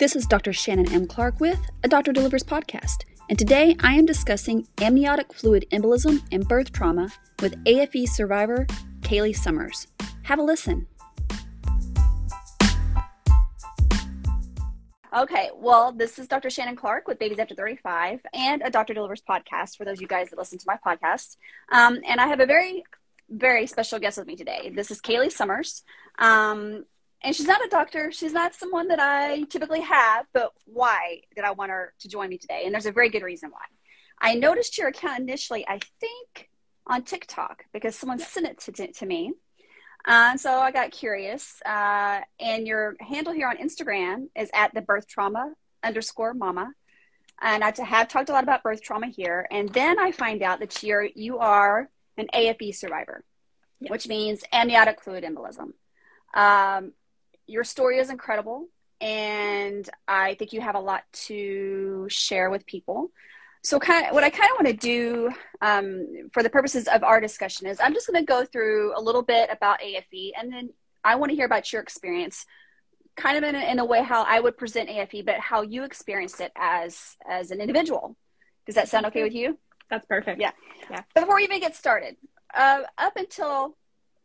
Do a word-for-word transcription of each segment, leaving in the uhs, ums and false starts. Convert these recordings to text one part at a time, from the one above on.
This is Doctor Shannon M. Clark with A Doctor Delivers podcast, and today I am discussing amniotic fluid embolism and birth trauma with A F E survivor Kaylee Summers. Have a listen. Okay, well, this is Doctor Shannon Clark with Babies After thirty-five and A Doctor Delivers podcast for those of you guys that listen to my podcast. Um, and I have a very, very special guest with me today. This is Kaylee Summers. Um, And she's not a doctor. She's not someone that I typically have, but why did I want her to join me today? And there's a very good reason why. I noticed your account initially, I think, on TikTok because someone sent it to, to, to me. Uh, so I got curious. Uh, and your handle here on Instagram is at the birth trauma underscore mama. And I have talked a lot about birth trauma here. And then I find out that you're, you are an A F E survivor, yes, which means amniotic fluid embolism. Um, Your story is incredible, and I think you have a lot to share with people. So kind of, what I kind of want to do um, for the purposes of our discussion is I'm just going to go through a little bit about A F E, and then I want to hear about your experience, kind of in a, in a way how I would present A F E, but how you experienced it as, as an individual. Does that sound okay with you? That's perfect. Yeah. Yeah. Before we even get started, uh, up until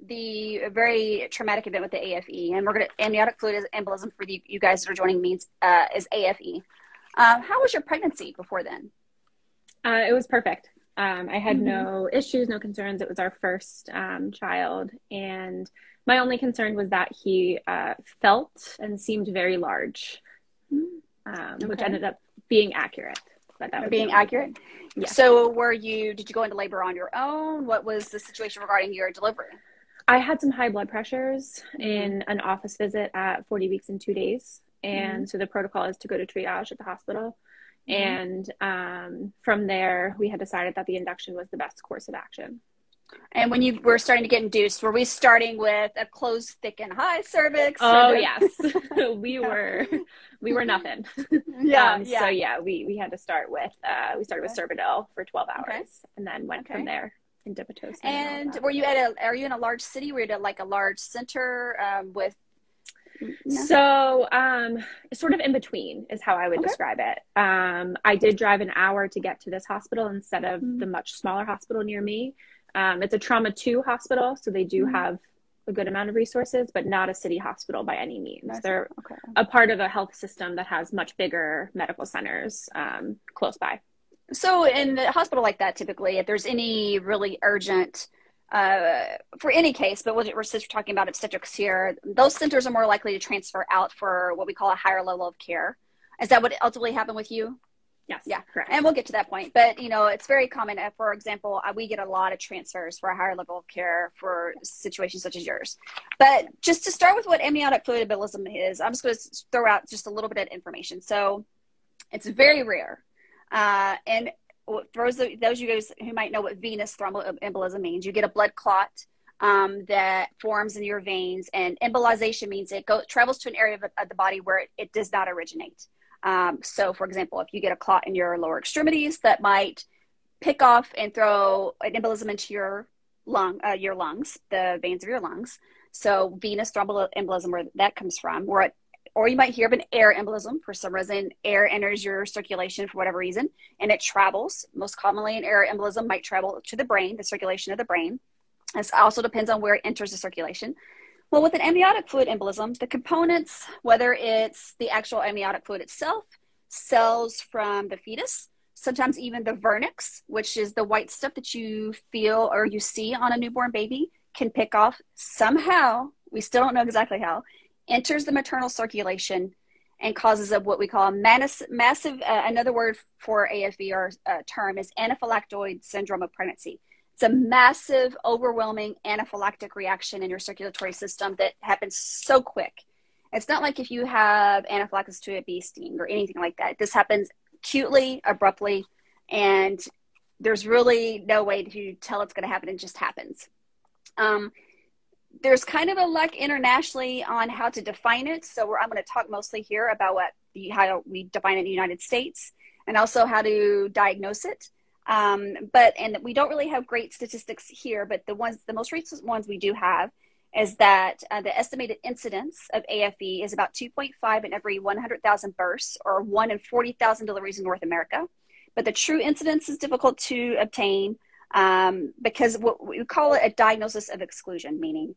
the very traumatic event with the A F E, and we're going to amniotic fluid embolism for the, you guys that are joining me uh, is A F E. Um, how was your pregnancy before then? Uh, it was perfect. Um, I had Mm-hmm. no issues, no concerns. It was our first um, child. And my only concern was that he uh, felt and seemed very large, um, okay. which ended up being accurate. But that was being accurate? Yeah. So were you, did you go into labor on your own? What was the situation regarding your delivery? I had some high blood pressures mm-hmm. in an office visit at forty weeks and two days. And mm-hmm. so the protocol is to go to triage at the hospital. Mm-hmm. And um, from there, we had decided that the induction was the best course of action. And when you were starting to get induced, were we starting with a closed, thick, and high cervix? Oh, yes. we were we were nothing. Yeah, um, yeah. So, yeah, we, we had to start with, uh, we started Okay. with Cervidil for twelve hours Okay. and then went Okay. from there. into Pitocin. And, and were you at a, are you in a large city? Were you at like a large center um, with? No? So um, sort of in between is how I would Okay. describe it. Um, I did drive an hour to get to this hospital instead of mm-hmm. the much smaller hospital near me. Um, it's a trauma two hospital, so they do mm-hmm. have a good amount of resources, but not a city hospital by any means. That's They're okay. a part of a health system that has much bigger medical centers um, close by. So in a hospital like that, typically, if there's any really urgent, uh, for any case, but we're just talking about obstetrics here, those centers are more likely to transfer out for what we call a higher level of care. Is that what ultimately happened with you? Yes. Yeah. Correct. And we'll get to that point. But, you know, it's very common. Uh, for example, uh, we get a lot of transfers for a higher level of care for situations such as yours. But just to start with what amniotic fluid embolism is, I'm just going to throw out just a little bit of information. So it's very rare. Uh, and for those, those of you guys who might know what venous thromboembolism means, you get a blood clot um, that forms in your veins, and embolization means it go, travels to an area of, of the body where it, it does not originate. Um, so, for example, if you get a clot in your lower extremities, that might pick off and throw an embolism into your lung, uh, your lungs, the veins of your lungs. So, venous thromboembolism, where that comes from, where it Or you might hear of an air embolism. For some reason, air enters your circulation for whatever reason, and it travels. Most commonly, an air embolism might travel to the brain, the circulation of the brain. This also depends on where it enters the circulation. Well, with an amniotic fluid embolism, the components, whether it's the actual amniotic fluid itself, cells from the fetus, sometimes even the vernix, which is the white stuff that you feel or you see on a newborn baby, can pick off somehow, we still don't know exactly how, enters the maternal circulation and causes of what we call a manis- massive, uh, another word for A F E or uh, term is anaphylactoid syndrome of pregnancy. It's a massive, overwhelming anaphylactic reaction in your circulatory system that happens so quick. It's not like if you have anaphylaxis to a bee sting or anything like that. This happens acutely, abruptly, and there's really no way to tell it's going to happen. It just happens. Um, There's kind of a lack internationally on how to define it. So we're, I'm going to talk mostly here about what the, how we define it in the United States and also how to diagnose it. Um, but, and we don't really have great statistics here, but the ones, the most recent ones we do have is that uh, the estimated incidence of A F E is about two point five in every one hundred thousand births, or one in forty thousand deliveries in North America. But the true incidence is difficult to obtain um, because what we call it a diagnosis of exclusion, meaning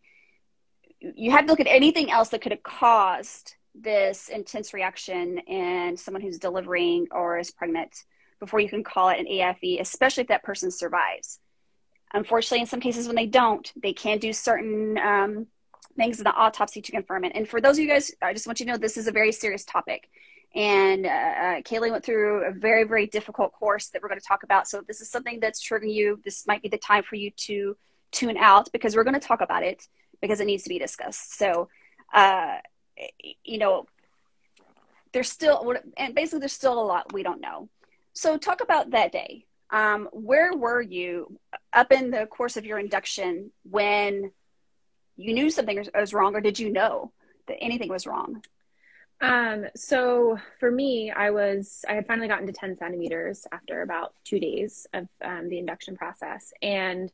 you have to look at anything else that could have caused this intense reaction in someone who's delivering or is pregnant before you can call it an A F E, especially if that person survives. Unfortunately, in some cases when they don't, they can do certain um, things in the autopsy to confirm it. And for those of you guys, I just want you to know this is a very serious topic. And uh, uh, Kaylee went through a very, very difficult course that we're going to talk about. So if this is something that's triggering you, this might be the time for you to tune out, because we're going to talk about it because it needs to be discussed. So, uh, you know, there's still, and basically there's still a lot we don't know. So talk about that day. Um, where were you up in the course of your induction when you knew something was wrong, or did you know that anything was wrong? Um, so for me, I was, I had finally gotten to ten centimeters after about two days of um, the induction process. And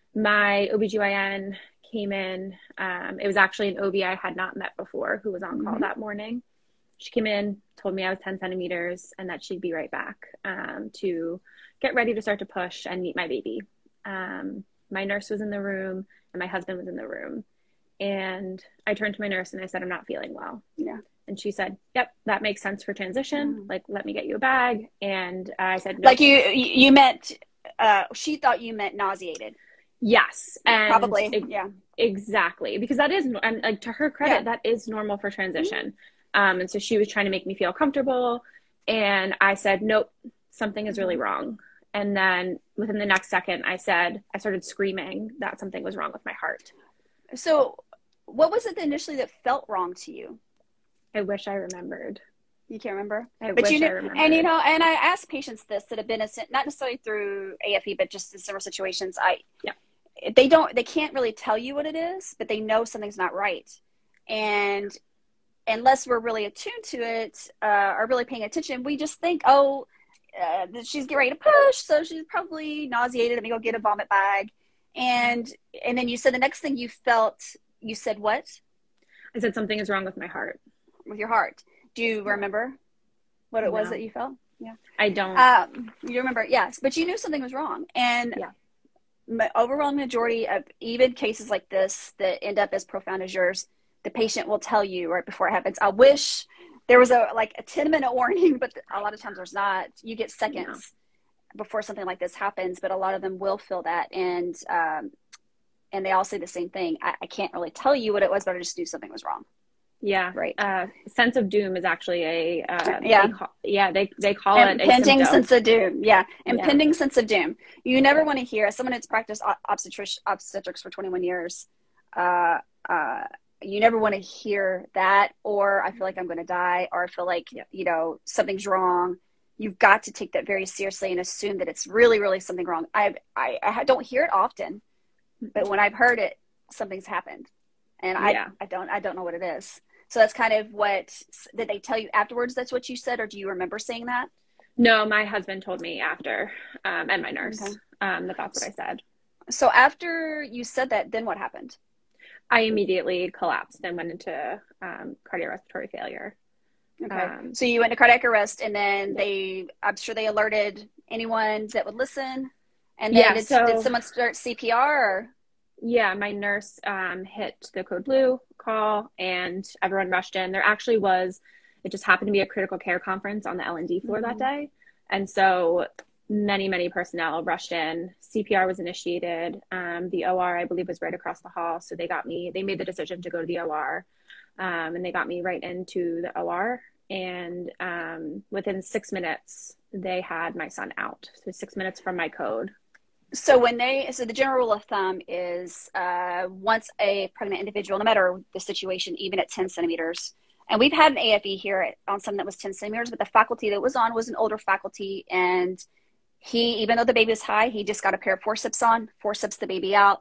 my O B G Y N came in. Um, it was actually an O B I had not met before who was on call mm-hmm. that morning. She came in, told me I was ten centimeters and that she'd be right back um, to get ready to start to push and meet my baby. Um, my nurse was in the room and my husband was in the room. And I turned to my nurse and I said, I'm not feeling well. Yeah. And she said, yep, that makes sense for transition. Mm. Like, let me get you a bag. And I said, nope. Like you, you meant, uh, she thought you meant nauseated. Yes. And probably. It, yeah, exactly. Because that is, and like to her credit, yeah. that is normal for transition. Mm-hmm. Um, and so she was trying to make me feel comfortable. And I said, nope, something is really wrong. And then within the next second, I said, I started screaming that something was wrong with my heart. So what was it initially that felt wrong to you? I wish I remembered. You can't remember? I but wish you know, I remembered. And, you know, and I ask patients this that have been, a, not necessarily through A F E, but just in similar situations. I, yeah. They don't, they can't really tell you what it is, but they know something's not right. And unless we're really attuned to it uh, or really paying attention, we just think, oh, uh, she's getting ready to push, so she's probably nauseated. Let me go get a vomit bag. And and then you said the next thing you felt, you said what? I said something is wrong with my heart. With your heart. Do you remember what it no. was that you felt? Yeah. I don't. Um, you remember, yes, but you knew something was wrong. And yeah. the overwhelming majority of even cases like this that end up as profound as yours, the patient will tell you right before it happens, I wish there was a like a ten minute warning, but a lot of times there's not. You get seconds yeah. before something like this happens, but a lot of them will feel that. And, um, and they all say the same thing. I, I can't really tell you what it was, but I just knew something was wrong. Yeah. Right. Uh, sense of doom is actually a, uh, yeah. They call, yeah. They, they call impending it impending sense of doom. Yeah. Impending yeah. sense of doom. You never want to hear, as someone that's practiced obstetrics, obstetrics for twenty-one years, uh, uh, you never want to hear that, or I feel like I'm going to die, or I feel like, yeah. you know, something's wrong. You've got to take that very seriously and assume that it's really, really something wrong. I, I, I don't hear it often, but when I've heard it, something's happened, and I, yeah. I don't, I don't know what it is. So that's kind of what, did they tell you afterwards? That's what you said, or do you remember saying that? No, my husband told me after, um, and my nurse, okay. um, that that's what I said. So after you said that, then what happened? I immediately collapsed and went into um, cardiac respiratory failure. Okay. Um, so you went to cardiac arrest, and then they, I'm sure they alerted anyone that would listen. And then yeah, did, so, did someone start C P R? Or? Yeah, my nurse um, hit the code blue call and everyone rushed in. There actually was, it just happened to be a critical care conference on the L and D floor mm-hmm. that day. And so many, many personnel rushed in. C P R was initiated. Um, the O R, I believe, was right across the hall. So they got me, they made the decision to go to the O R. Um, and they got me right into the O R. And um, within six minutes, they had my son out. So six minutes from my code. So when they, so the general rule of thumb is uh, once a pregnant individual, no matter the situation, even at ten centimeters, and we've had an A F E here at, on something that was ten centimeters, but the faculty that was on was an older faculty, and he, even though the baby was high, he just got a pair of forceps on, forceps the baby out.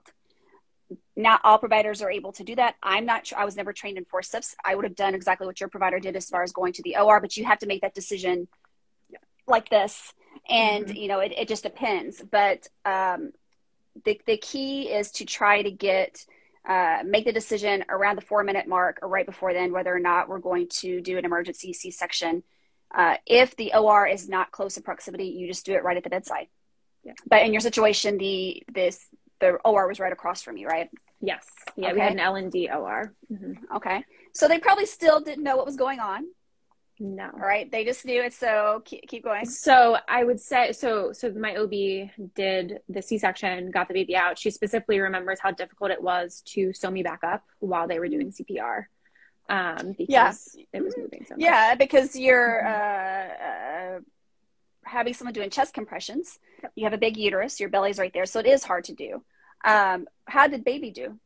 Not all providers are able to do that. I'm not sure. I was never trained in forceps. I would have done exactly what your provider did as far as going to the O R, but you have to make that decision like this. And, mm-hmm. you know, it, it just depends. But um, the, the key is to try to get uh, make the decision around the four minute mark or right before then whether or not we're going to do an emergency C-section. Uh, if the O R is not close in proximity, you just do it right at the bedside. Yeah. But in your situation, the this the O R was right across from you, right? Yes. Yeah, okay. We had an L and D O R. Mm-hmm. Okay. So they probably still didn't know what was going on. No. All right. They just knew it. So keep, keep going. So I would say, so, so my O B did the C-section, got the baby out. She specifically remembers how difficult it was to sew me back up while they were doing C P R. Um, because yeah. it was moving so much. Yeah. Because you're, mm-hmm. uh, uh, having someone doing chest compressions. Yep. You have a big uterus, your belly's right there. So it is hard to do. Um, how did baby do?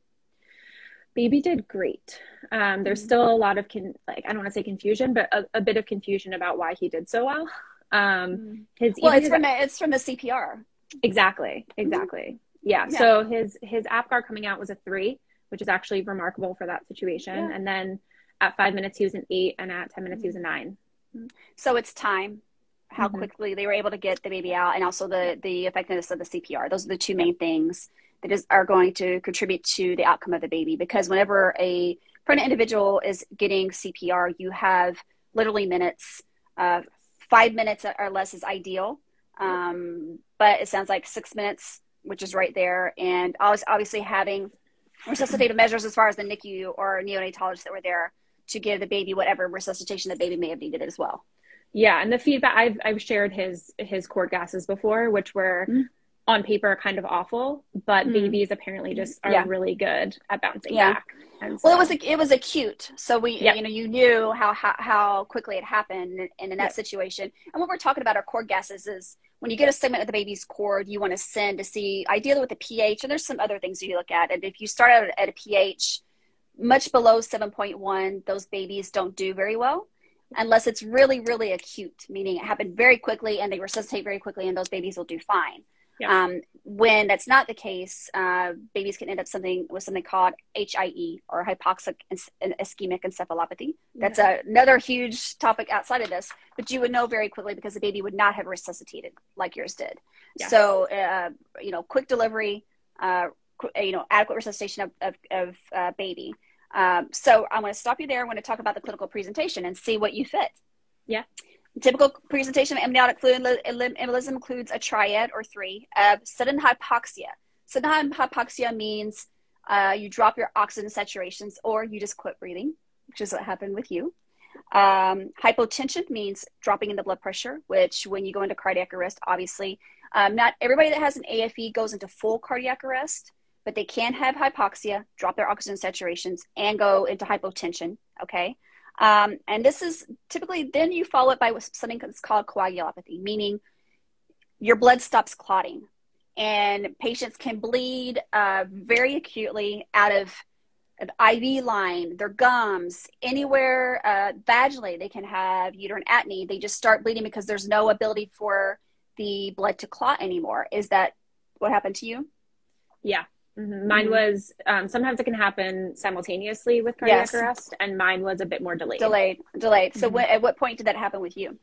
Baby did great. Um, there's still a lot of, con- like, I don't want to say confusion, but a, a bit of confusion about why he did so well. Um, his, well, it's his, from, the, it's from the C P R. Exactly. Exactly. Yeah. yeah. So his, his APGAR coming out was a three, which is actually remarkable for that situation. Yeah. And then at five minutes, he was an eight, and at ten minutes, he was a nine. So it's time, how mm-hmm. quickly they were able to get the baby out, and also the, the effectiveness of the C P R. Those are the two main things that is, are going to contribute to the outcome of the baby. Because whenever a pregnant individual is getting C P R, you have literally minutes. Uh, five minutes or less is ideal. Um, but it sounds like six minutes, which is right there. And obviously having resuscitative measures as far as the N I C U or neonatologists that were there to give the baby whatever resuscitation the baby may have needed as well. Yeah. And the feedback, I've, I've shared his, his cord gases before, which were mm-hmm. on paper kind of awful, but mm-hmm. babies apparently just are yeah. really good at bouncing yeah. back. And so, well, it was, it was acute. So we, yep. you know, you knew how, how, how quickly it happened. And in that yep. situation, and what we're talking about our cord gases is when you get a segment of the baby's cord, you want to send to see, ideally with the pH, and there's some other things you look at. And if you start out at a pH much below seven point one, those babies don't do very well unless it's really, really acute, meaning it happened very quickly and they resuscitate very quickly, and those babies will do fine. Yeah. Um, when that's not the case, uh, babies can end up something with something called H I E, or hypoxic ischemic encephalopathy. That's yeah. a, another huge topic outside of this, but you would know very quickly because the baby would not have resuscitated like yours did. Yeah. So, uh, you know, quick delivery, uh, qu- you know, adequate resuscitation of, of, of uh, baby. Um, so I'm going to stop you there. I'm going to talk about the clinical presentation and see what you fit. Yeah. Typical presentation of amniotic fluid embolism includes a triad or three of sudden hypoxia. Sudden hypoxia means uh, you drop your oxygen saturations or you just quit breathing, which is what happened with you. Um, hypotension means dropping in the blood pressure, which when you go into cardiac arrest, obviously, um, not everybody that has an A F E goes into full cardiac arrest, but they can have hypoxia, drop their oxygen saturations, and go into hypotension, okay? Um, and this is typically, then you follow it by something that's called coagulopathy, meaning your blood stops clotting. And patients can bleed uh, very acutely out of an I V line, their gums, anywhere uh, vaginally. They can have uterine atony. They just start bleeding because there's no ability for the blood to clot anymore. Is that what happened to you? Yeah. Mm-hmm. Mine mm-hmm. was, um, sometimes it can happen simultaneously with cardiac yes. arrest, and mine was a bit more delayed. Delayed, delayed. So mm-hmm. when, at what point did that happen with you?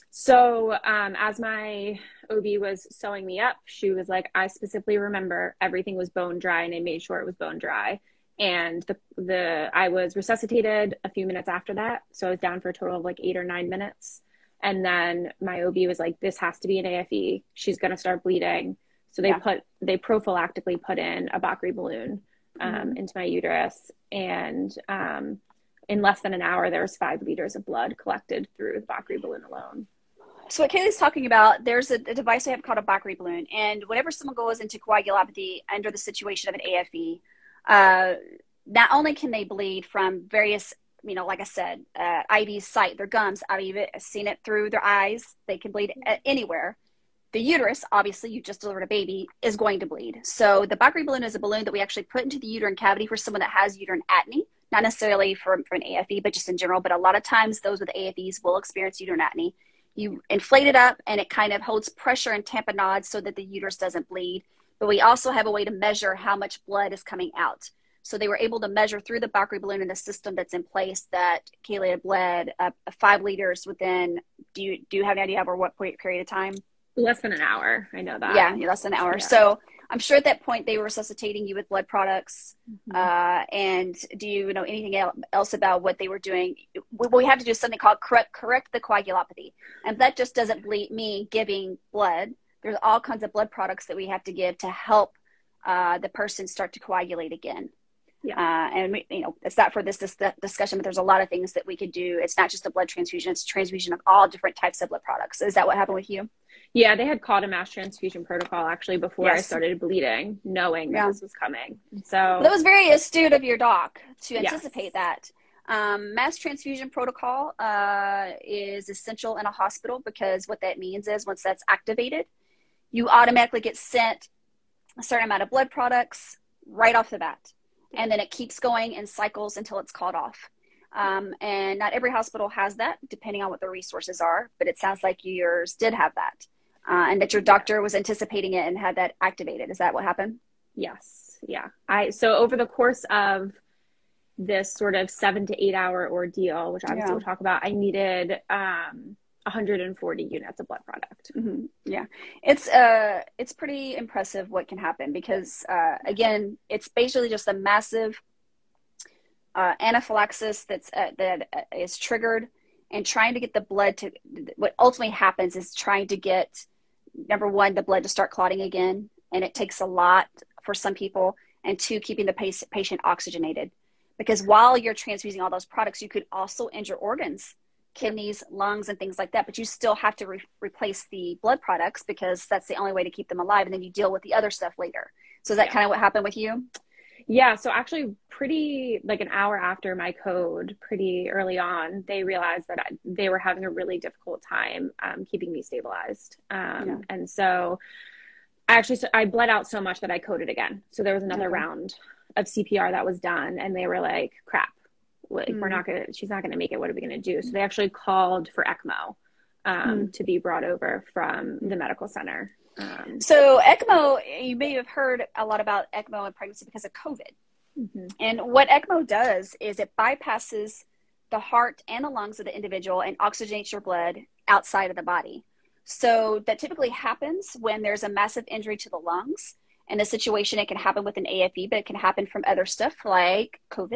So um, as my O B was sewing me up, she was like, I specifically remember everything was bone dry, and I made sure it was bone dry. And the, the I was resuscitated a few minutes after that. So I was down for a total of like eight or nine minutes. And then my O B was like, this has to be an A F E. She's going to start bleeding. So they yeah. put, they prophylactically put in a Bakri balloon um, mm-hmm. into my uterus. And um, in less than an hour, there was five liters of blood collected through the Bakri balloon alone. So what Kaylee's talking about, there's a, a device I have called a Bakri balloon. And whenever someone goes into coagulopathy under the situation of an A F E, uh, not only can they bleed from various, you know, like I said, uh, I V site, their gums, I've seen it through their eyes. They can bleed anywhere. The uterus, obviously, you just delivered a baby, is going to bleed. So the Bakri balloon is a balloon that we actually put into the uterine cavity for someone that has uterine atony, not necessarily for, for an A F E, but just in general. But a lot of times those with A F Es will experience uterine atony. You inflate it up and it kind of holds pressure and tamponades so that the uterus doesn't bleed. But we also have a way to measure how much blood is coming out. So they were able to measure through the Bakri balloon in the system that's in place that Kaylee had bled uh, five liters within, do you, do you have an idea over what period of time? Less than an hour. I know that. Yeah, less than an hour. Yeah. So I'm sure at that point they were resuscitating you with blood products. Mm-hmm. Uh, and do you know anything else about what they were doing? What we have to do is something called correct, correct the coagulopathy. And that just doesn't mean giving blood. There's all kinds of blood products that we have to give to help uh, the person start to coagulate again. Yeah. Uh, and, we, you know, it's not for this, this discussion, but there's a lot of things that we could do. It's not just a blood transfusion. It's a transfusion of all different types of blood products. Is that what happened with you? Yeah, they had called a mass transfusion protocol actually before yes. I started bleeding, knowing yeah. that this was coming. So well, that was very astute of your doc to anticipate yes. that. Um, mass transfusion protocol uh, is essential in a hospital because what that means is once that's activated, you automatically get sent a certain amount of blood products right off the bat. And then it keeps going in cycles until it's called off. Um, and not every hospital has that, depending on what the resources are. But it sounds like yours did have that. Uh, and that your doctor was anticipating it and had that activated. Is that what happened? Yes. Yeah. I So over the course of this sort of seven to eight hour ordeal, which obviously yeah. we'll talk about, I needed um, one hundred forty units of blood product. Mm-hmm. Yeah. It's uh, it's pretty impressive what can happen because, uh, again, it's basically just a massive uh, anaphylaxis that's uh, that is triggered, and trying to get the blood to, what ultimately happens is trying to get, number one, the blood to start clotting again. And it takes a lot for some people. And two, keeping the patient oxygenated. Because while you're transfusing all those products, you could also injure organs, kidneys, lungs, and things like that. But you still have to re- replace the blood products because that's the only way to keep them alive. And then you deal with the other stuff later. So is that yeah. kind of what happened with you? Yeah. So actually pretty like an hour after my code, pretty early on, they realized that I, they were having a really difficult time um, keeping me stabilized. Um, yeah. And so I actually, I bled out so much that I coded again. So there was another okay. round of C P R that was done, and they were like, crap, like, mm. we're not going to, she's not going to make it. What are we going to do? So they actually called for ECMO um, mm. to be brought over from the medical center. Um, so ECMO, you may have heard a lot about ECMO in pregnancy because of COVID. Mm-hmm. And what ECMO does is it bypasses the heart and the lungs of the individual and oxygenates your blood outside of the body. So that typically happens when there's a massive injury to the lungs. In a situation, it can happen with an A F E, but it can happen from other stuff like COVID.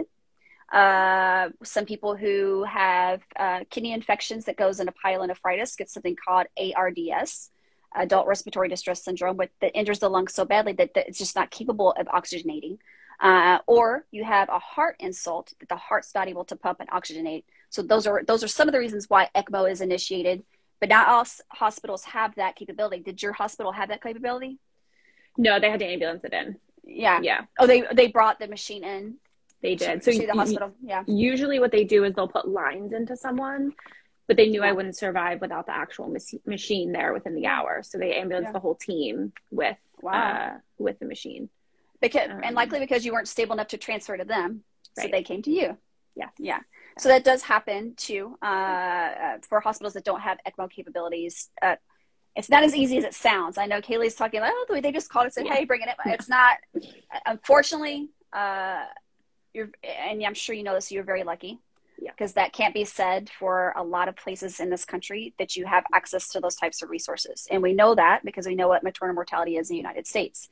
Uh, some people who have uh, kidney infections that goes into pyelonephritis get something called A R D S, adult respiratory distress syndrome, but that injures the lungs so badly that, that it's just not capable of oxygenating. Uh, or you have a heart insult that the heart's not able to pump and oxygenate. So those are those are some of the reasons why ECMO is initiated. But not all hospitals have that capability. Did your hospital have that capability? No, they had to ambulance it in. Yeah. Yeah. Oh, they they brought the machine in. They did. To, so to the hospital. Yeah. Usually what they do is they'll put lines into someone, but they knew yeah. I wouldn't survive without the actual mas- machine there within the hour. So they ambulanced yeah. the whole team with wow. uh, with the machine. Because um, and likely because you weren't stable enough to transfer to them, right. so they came to you. Yeah. Yeah. So that does happen too uh, uh, for hospitals that don't have ECMO capabilities. Uh, it's not as easy as it sounds. I know Kaylee's talking like, oh, they just called and said, hey, bring it in. It's not. Unfortunately, uh, you're, and I'm sure you know this, you're very lucky because yeah. that can't be said for a lot of places in this country that you have access to those types of resources. And we know that because we know what maternal mortality is in the United States.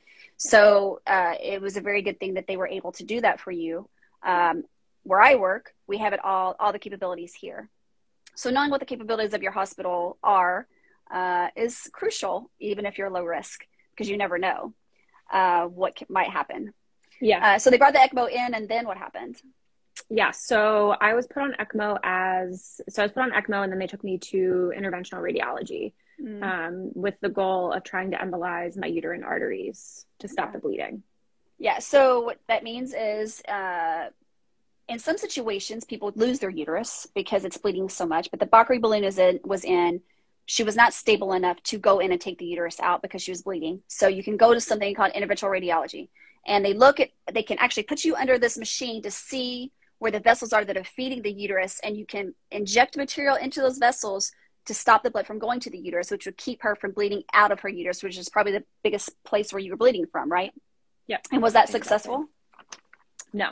So uh, it was a very good thing that they were able to do that for you. Um, Where I work, we have it all, all the capabilities here. So knowing what the capabilities of your hospital are uh, is crucial, even if you're low risk, because you never know uh, what c- might happen. Yeah. Uh, so they brought the ECMO in, and then what happened? Yeah. So I was put on ECMO as, so I was put on ECMO, and then they took me to interventional radiology mm. um, with the goal of trying to embolize my uterine arteries to stop yeah. the bleeding. Yeah. So what that means is, uh, in some situations, people lose their uterus because it's bleeding so much. But the Bakri balloon is in, was in. She was not stable enough to go in and take the uterus out because she was bleeding. So you can go to something called interventional radiology. And they look at, they can actually put you under this machine to see where the vessels are that are feeding the uterus. And you can inject material into those vessels to stop the blood from going to the uterus, which would keep her from bleeding out of her uterus, which is probably the biggest place where you were bleeding from, right? Yeah. And was that successful? No.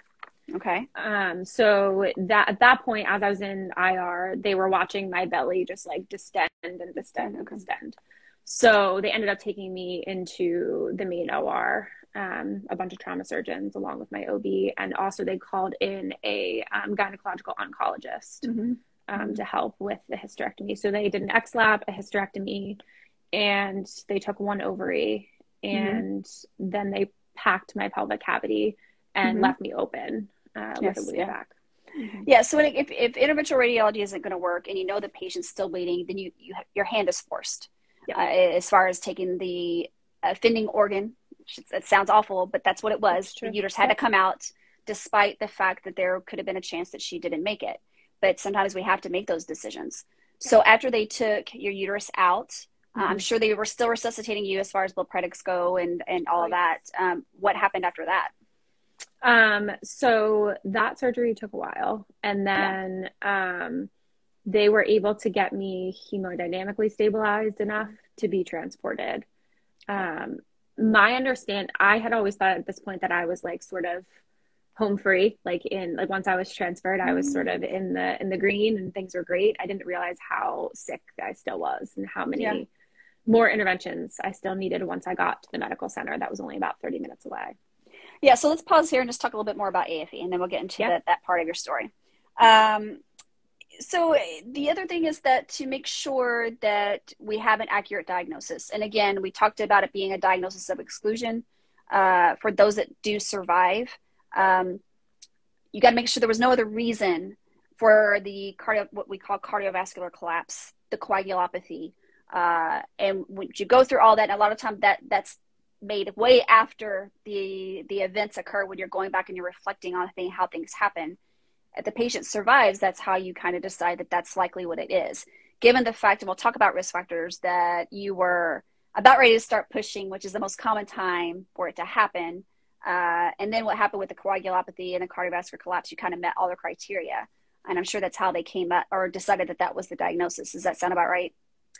Okay. Um, so that at that point, as I was in I R, they were watching my belly just like distend and distend and distend. So they ended up taking me into the main O R, um, a bunch of trauma surgeons along with my O B. And also they called in a um, gynecological oncologist mm-hmm. Um, mm-hmm. to help with the hysterectomy. So they did an X-lap, a hysterectomy, and they took one ovary, and mm-hmm. then they packed my pelvic cavity and mm-hmm. left me open uh, yes, with a bleed yeah. back. Mm-hmm. Yeah. So if, if interventional radiology isn't going to work and you know the patient's still bleeding, then you, you your hand is forced yep. uh, as far as taking the offending organ. It sounds awful, but that's what it was. The uterus had yep. to come out despite the fact that there could have been a chance that she didn't make it. But sometimes we have to make those decisions. Yep. So after they took your uterus out, mm-hmm. uh, I'm sure they were still resuscitating you as far as blood products go and, and all right. of that. Um, what happened after that? Um, so that surgery took a while, and then, yeah. um, they were able to get me hemodynamically stabilized enough to be transported. Um, my understand, I had always thought at this point that I was like sort of home free, like in, like once I was transferred, I was sort of in the, in the green and things were great. I didn't realize how sick I still was and how many yeah. more interventions I still needed once I got to the medical center. That was only about thirty minutes away. Yeah, so let's pause here and just talk a little bit more about A F E, and then we'll get into yeah. the, that part of your story. Um, so the other thing is that to make sure that we have an accurate diagnosis, and again, we talked about it being a diagnosis of exclusion uh, for those that do survive. Um, you got to make sure there was no other reason for the cardio, what we call cardiovascular collapse, the coagulopathy, uh, and when you go through all that, and a lot of times that that's made way after the the events occur when you're going back and you're reflecting on thing, how things happen. If the patient survives, that's how you kind of decide that that's likely what it is. Given the fact, and we'll talk about risk factors, that you were about ready to start pushing, which is the most common time for it to happen. Uh, and then what happened with the coagulopathy and the cardiovascular collapse, you kind of met all the criteria. And I'm sure that's how they came up or decided that that was the diagnosis. Does that sound about right?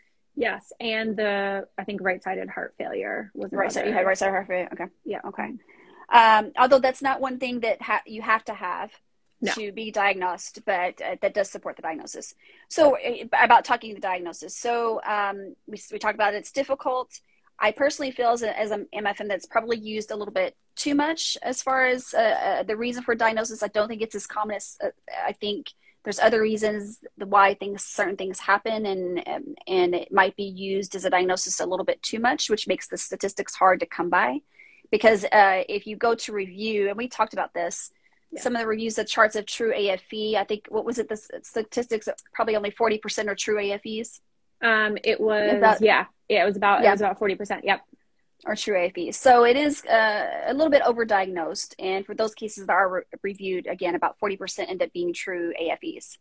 Yes, and the I think right-sided heart failure was right. So you had right-sided heart failure. Okay. Yeah. Okay. Um, although that's not one thing that ha- you have to have no. to be diagnosed, but uh, that does support the diagnosis. So uh, about talking the diagnosis. So um, we we talked about it. It's difficult. I personally feel as, a, as an M F M that's probably used a little bit too much as far as uh, uh, the reason for diagnosis. I don't think it's as common as uh, I think. There's other reasons why things, certain things happen, and, and and it might be used as a diagnosis a little bit too much, which makes the statistics hard to come by. Because uh, if you go to review, and we talked about this, yeah. some of the reviews, the charts of true A F E, I think, what was it, the statistics, probably only forty percent are true A F Es? Um, it was, about, yeah, yeah, it was about, yeah. it was about forty percent, yep. Or true A F Es. So it is uh, a little bit overdiagnosed. And for those cases that are re- reviewed, again, about forty percent end up being true A F Es.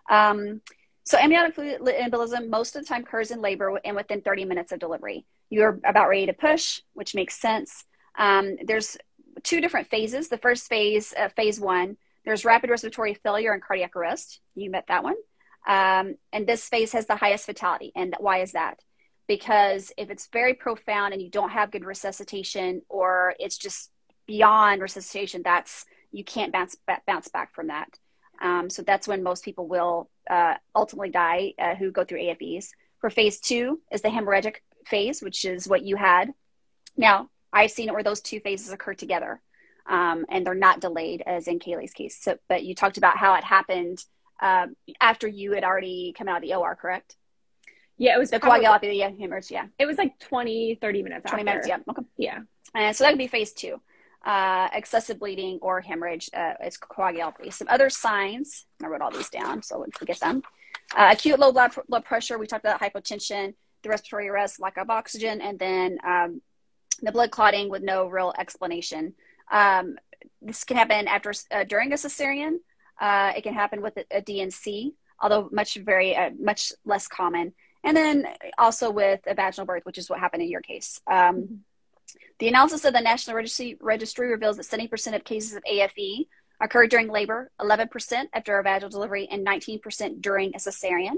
Um, so amniotic fluid embolism most of the time occurs in labor and within thirty minutes of delivery. You're about ready to push, which makes sense. Um, there's two different phases. The first phase, uh, phase one, there's rapid respiratory failure and cardiac arrest. You met that one. Um, and this phase has the highest fatality. And why is that? Because if it's very profound and you don't have good resuscitation, or it's just beyond resuscitation, that's, you can't bounce back, bounce back from that. Um, so that's when most people will uh, ultimately die uh, who go through A F Es. For phase two is the hemorrhagic phase, which is what you had. Now, I've seen it where those two phases occur together, um, and they're not delayed, as in Kaylee's case. So, but you talked about how it happened um, after you had already come out of the O R, correct? Yeah, it was the coagulopathy, yeah, hemorrhage, yeah. It was like twenty, thirty minutes twenty after. minutes, yeah. Okay. Yeah. And so that would be phase two. Uh, excessive bleeding or hemorrhage, uh, it's coagulopathy. Some other signs, I wrote all these down so I wouldn't forget them. Uh, acute low blood, blood pressure, we talked about hypotension, the respiratory arrest, lack of oxygen, and then um, the blood clotting with no real explanation. Um, this can happen after, uh, during a cesarean. Uh, it can happen with a, a D N C, although much very, uh, much less common. And then also with a vaginal birth, which is what happened in your case. Um, the analysis of the National Registry, Registry reveals that seventy percent of cases of A F E occurred during labor, eleven percent after a vaginal delivery, and nineteen percent during a cesarean.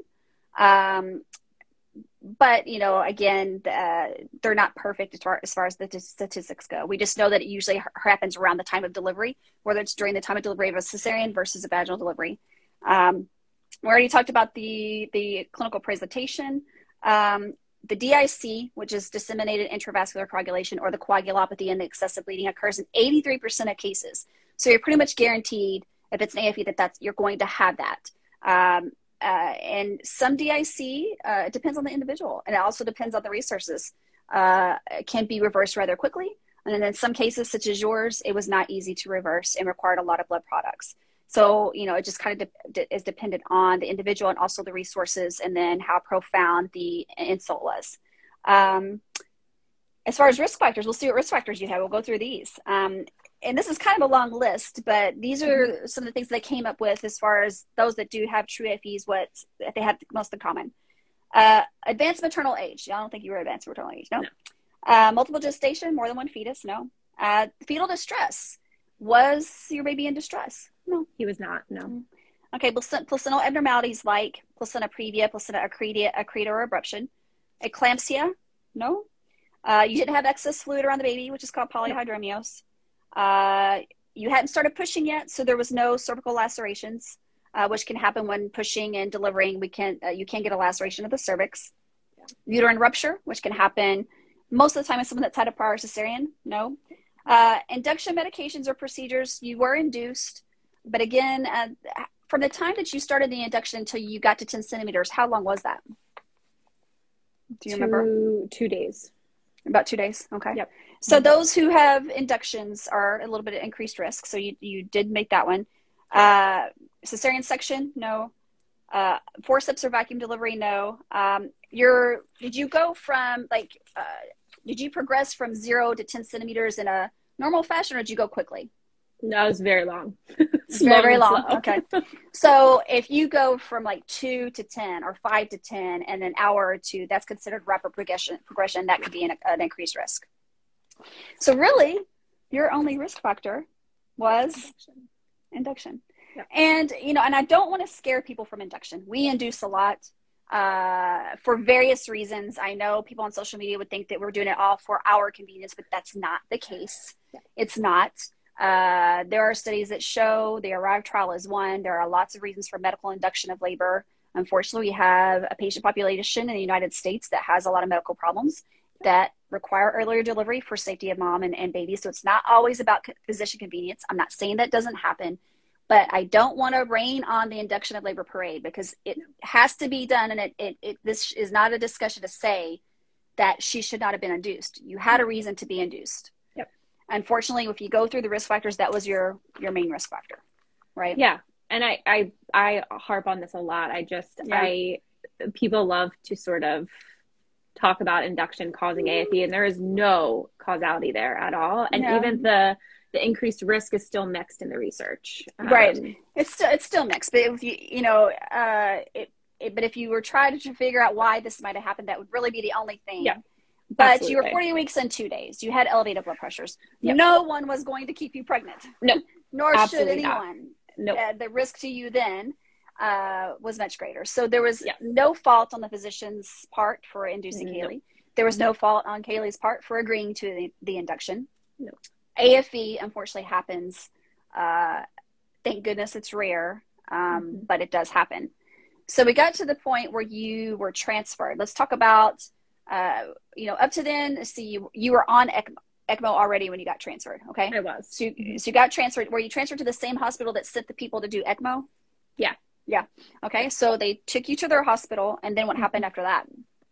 Um, but, you know, again, uh, they're not perfect as far, as far as the t- statistics go. We just know that it usually ha- happens around the time of delivery, whether it's during the time of delivery of a cesarean versus a vaginal delivery. Um, We already talked about the, the clinical presentation. Um, the D I C, which is disseminated intravascular coagulation, or the coagulopathy and the excessive bleeding, occurs in eighty-three percent of cases. So you're pretty much guaranteed, if it's an A F E, that that's, you're going to have that. Um, uh, and some D I C, uh, it depends on the individual, and it also depends on the resources, uh, can be reversed rather quickly. And then in some cases, such as yours, it was not easy to reverse and required a lot of blood products. So, you know, it just kind of de- is dependent on the individual and also the resources, and then how profound the insult was. Um, as far as risk factors, we'll see what risk factors you have. We'll go through these. Um, and this is kind of a long list, but these are some of the things they came up with as far as those that do have true A F Es, what they have most in common. Uh, advanced maternal age. I don't think you were advanced maternal age. No. no. Uh, multiple gestation, more than one fetus. No. Uh, fetal distress. Was your baby in distress? No. He was not. No. Okay. Placent- placental abnormalities like placenta previa, placenta accreta, accreta or abruption. Eclampsia. No. Uh, you didn't have excess fluid around the baby, which is called polyhydramnios. Uh, you hadn't started pushing yet, so there was no cervical lacerations, uh, which can happen when pushing and delivering. We can uh, you can get a laceration of the cervix. Yeah. Uterine rupture, which can happen most of the time in someone that's had a prior cesarean. No. Uh, induction medications or procedures, you were induced, but again, uh, from the time that you started the induction until you got to ten centimeters, how long was that? Do you two, remember? Two days. About two days. Okay. Yep. So those who have inductions are a little bit at increased risk. So you, you did make that one. Uh, cesarean section, no. Uh, forceps or vacuum delivery, no. Um, you're, did you go from like, uh, did you progress from zero to ten centimeters in a normal fashion, or did you go quickly? No, it was very long. It's very, very long. Okay. So if you go from like two to ten or five to ten in an hour or two, that's considered rapid progression. Progression that could be an, an increased risk. So really, your only risk factor was induction. induction. Yep. And, you know, and I don't want to scare people from induction. We induce a lot uh, for various reasons. I know people on social media would think that we're doing it all for our convenience, but that's not the case. Yep. It's not. Uh, there are studies that show the ARRIVE trial is one. There are lots of reasons for medical induction of labor. Unfortunately, we have a patient population in the United States that has a lot of medical problems that require earlier delivery for safety of mom and, and baby. So it's not always about physician convenience. I'm not saying that doesn't happen, but I don't want to rain on the induction of labor parade, because it has to be done. And it, it, it this is not a discussion to say that she should not have been induced. You had a reason to be induced. Yep. Unfortunately, if you go through the risk factors, that was your, your main risk factor, right? Yeah. And I, I, I harp on this a lot. I just, yeah. I, people love to sort of talk about induction causing A F E, and there is no causality there at all. And no. even the, the increased risk is still mixed in the research. Um, right. It's still, it's still mixed, but if you, you know, uh, it, it, but if you were trying to figure out why this might've happened, that would really be the only thing. Yeah. But absolutely. You were forty weeks and two days. You had elevated blood pressures. Yep. No one was going to keep you pregnant. No, nor should anyone. No, nope. uh, the risk to you then uh, was much greater. So there was yeah. no fault on the physician's part for inducing no. Kaylee. There was no fault on Kaylee's part for agreeing to the, the induction. No. A F E unfortunately happens. Uh, thank goodness it's rare, um, mm-hmm. but it does happen. So we got to the point where you were transferred. Let's talk about. Uh, you know, up to then, see, you, you were on ECMO, ECMO already when you got transferred. Okay. I was. So you, so you got transferred. Were you transferred to the same hospital that sent the people to do ECMO? Yeah. Yeah. Okay. So they took you to their hospital, and then what happened after that?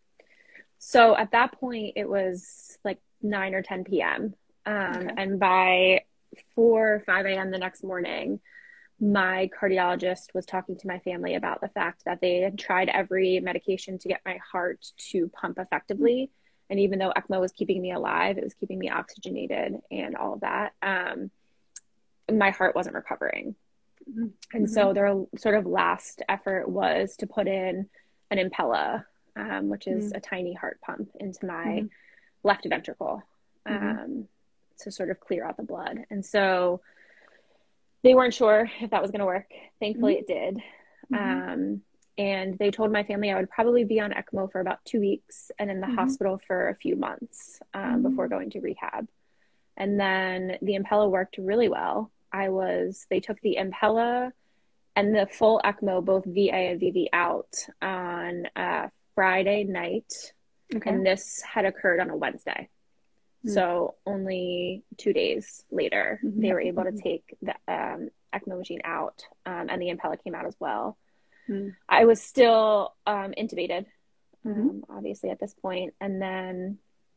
So at that point it was like nine or ten p.m. Um, okay. And by four or five a.m. the next morning, my cardiologist was talking to my family about the fact that they had tried every medication to get my heart to pump effectively. And even though ECMO was keeping me alive, it was keeping me oxygenated and all of that. Um, my heart wasn't recovering. Mm-hmm. And so their sort of last effort was to put in an Impella, um, which is mm-hmm. a tiny heart pump into my mm-hmm. left ventricle, um, mm-hmm. to sort of clear out the blood. And so they weren't sure if that was going to work. Thankfully, mm-hmm. it did. Mm-hmm. Um, and they told my family I would probably be on ECMO for about two weeks and in the mm-hmm. hospital for a few months um, mm-hmm. before going to rehab. And then the Impella worked really well. I was, they took the Impella and the full ECMO, both V A and V V out on uh, Friday night. Okay. And this had occurred on a Wednesday. Mm-hmm. So only two days later, mm-hmm. they were able to take the um, ECMO machine out, um, and the Impella came out as well. Mm-hmm. I was still um, intubated, mm-hmm. um, obviously, at this point. And then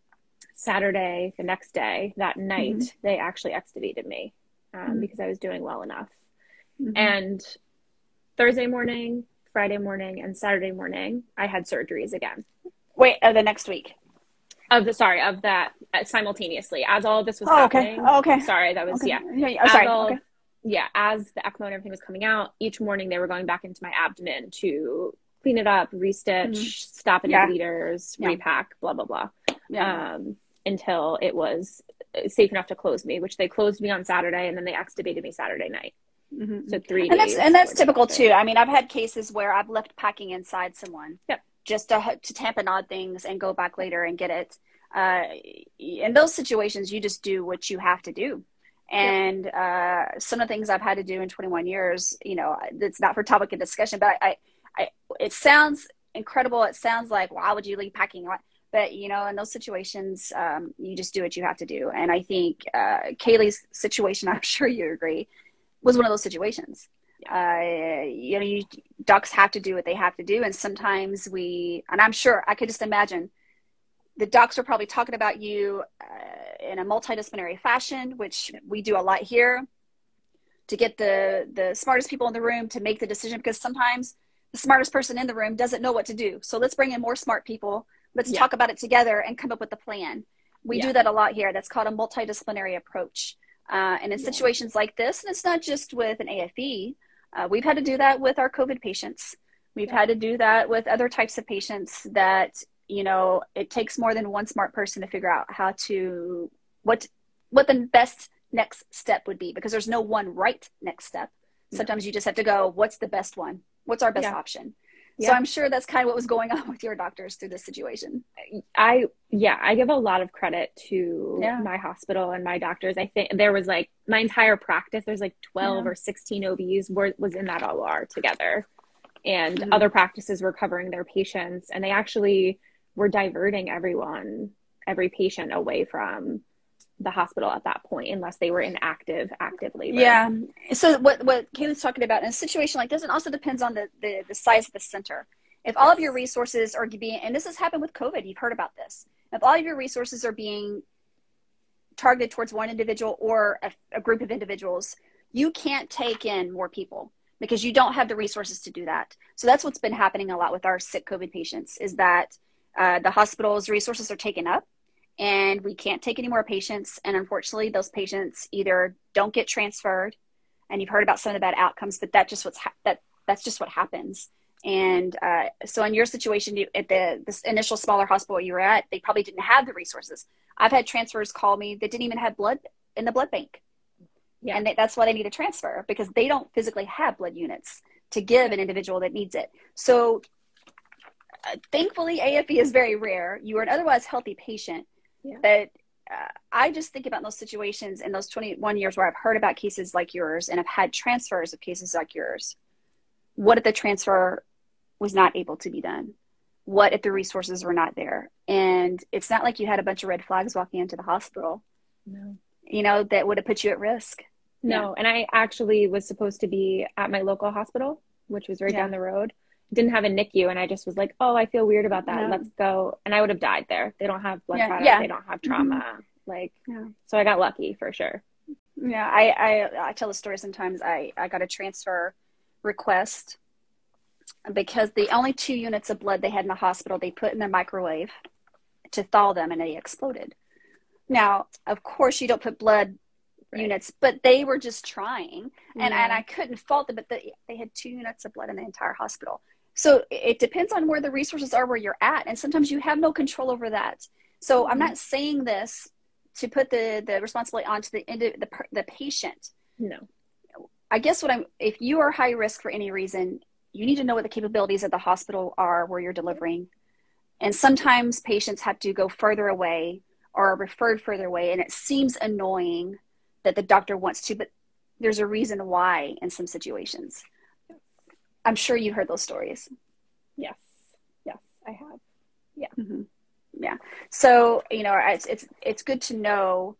Saturday, the next day, that night, mm-hmm. they actually extubated me um, mm-hmm. because I was doing well enough. Mm-hmm. And Thursday morning, Friday morning, and Saturday morning, I had surgeries again. Wait, uh, the next week? Of the, sorry, of that uh, simultaneously. As all of this was oh, happening. Okay. Oh, okay. Sorry, that was, okay. yeah. yeah oh, sorry. All, okay. Yeah, as the ECMO and everything was coming out, each morning they were going back into my abdomen to clean it up, restitch, mm-hmm. stop any yeah. bleeders, yeah. repack, blah, blah, blah. Yeah. Um, until it was safe enough to close me, which they closed me on Saturday, and then they extubated me Saturday night. Mm-hmm. So three and days. That's, and that's typical too. I mean, I've had cases where I've left packing inside someone yep. just to, to tamponade things and go back later and get it. Uh, in those situations, you just do what you have to do. And uh, some of the things I've had to do in twenty-one years, you know, it's not for topic of discussion, but I, I, it sounds incredible. It sounds like, why would you leave packing? But, you know, in those situations, um, you just do what you have to do. And I think uh, Kaylee's situation, I'm sure you agree, was one of those situations. Uh, you know, you, docs have to do what they have to do. And sometimes we, and I'm sure, I could just imagine, the docs are probably talking about you uh, in a multidisciplinary fashion, which we do a lot here, to get the, the smartest people in the room to make the decision, because sometimes the smartest person in the room doesn't know what to do. So let's bring in more smart people. Let's yeah. talk about it together and come up with a plan. We yeah. do that a lot here. That's called a multidisciplinary approach. Uh, and in yeah. situations like this, and it's not just with an A F E, uh, we've had to do that with our COVID patients. We've yeah. had to do that with other types of patients that, you know, it takes more than one smart person to figure out how to, what, what the best next step would be, because there's no one right next step. Sometimes yeah. you just have to go, what's the best one? What's our best yeah. option? Yeah. So I'm sure that's kind of what was going on with your doctors through this situation. I, yeah, I give a lot of credit to yeah. my hospital and my doctors. I think there was like my entire practice, there's like twelve yeah. or sixteen O Bs were, was in that O R together. And mm-hmm. other practices were covering their patients, and they actually were diverting everyone, every patient away from the hospital at that point, unless they were in active, active labor. Yeah. So what, what Kaylee's talking about in a situation like this, it also depends on the, the, the size of the center. If all of your resources are being, and this has happened with COVID, you've heard about this. If all of your resources are being targeted towards one individual or a, a group of individuals, you can't take in more people because you don't have the resources to do that. So that's what's been happening a lot with our sick COVID patients, is that uh, the hospital's resources are taken up, and we can't take any more patients. And unfortunately, those patients either don't get transferred, and you've heard about some of the bad outcomes, but that just what's ha- that that's just what happens. And uh, so in your situation, you, at the this initial smaller hospital you were at, they probably didn't have the resources. I've had transfers call me that didn't even have blood in the blood bank. Yeah. And they, that's why they need a transfer, because they don't physically have blood units to give an individual that needs it. So uh, thankfully, A F E is very rare. You are an otherwise healthy patient. Yeah. But uh, I just think about those situations in those twenty-one years where I've heard about cases like yours and I've had transfers of cases like yours. What if the transfer was not able to be done? What if the resources were not there? And it's not like you had a bunch of red flags walking into the hospital, no. you know, that would have put you at risk. No. Yeah. And I actually was supposed to be at my local hospital, which was right yeah. down the road. Didn't have a N I C U, and I just was like, oh, I feel weird about that. No. Let's go. And I would have died there. They don't have blood yeah, products. Yeah. They don't have trauma. Mm-hmm. Like, yeah. So I got lucky for sure. Yeah. I, I, I tell the story sometimes. I, I got a transfer request because the only two units of blood they had in the hospital, they put in the microwave to thaw them, and they exploded. Now, of course, you don't put blood right. units, but they were just trying, and, yeah. and I couldn't fault them, but the, they had two units of blood in the entire hospital. So it depends on where the resources are, where you're at. And sometimes you have no control over that. So mm-hmm. I'm not saying this to put the, the responsibility onto the, the, the patient. No. I guess what I'm, if you are high risk for any reason, you need to know what the capabilities of the hospital are where you're delivering. And sometimes patients have to go further away or are referred further away. And it seems annoying that the doctor wants to, but there's a reason why in some situations. I'm sure you've heard those stories. Yes. Yes, I have. Yeah. Mm-hmm. Yeah. So, you know, it's, it's, it's good to know.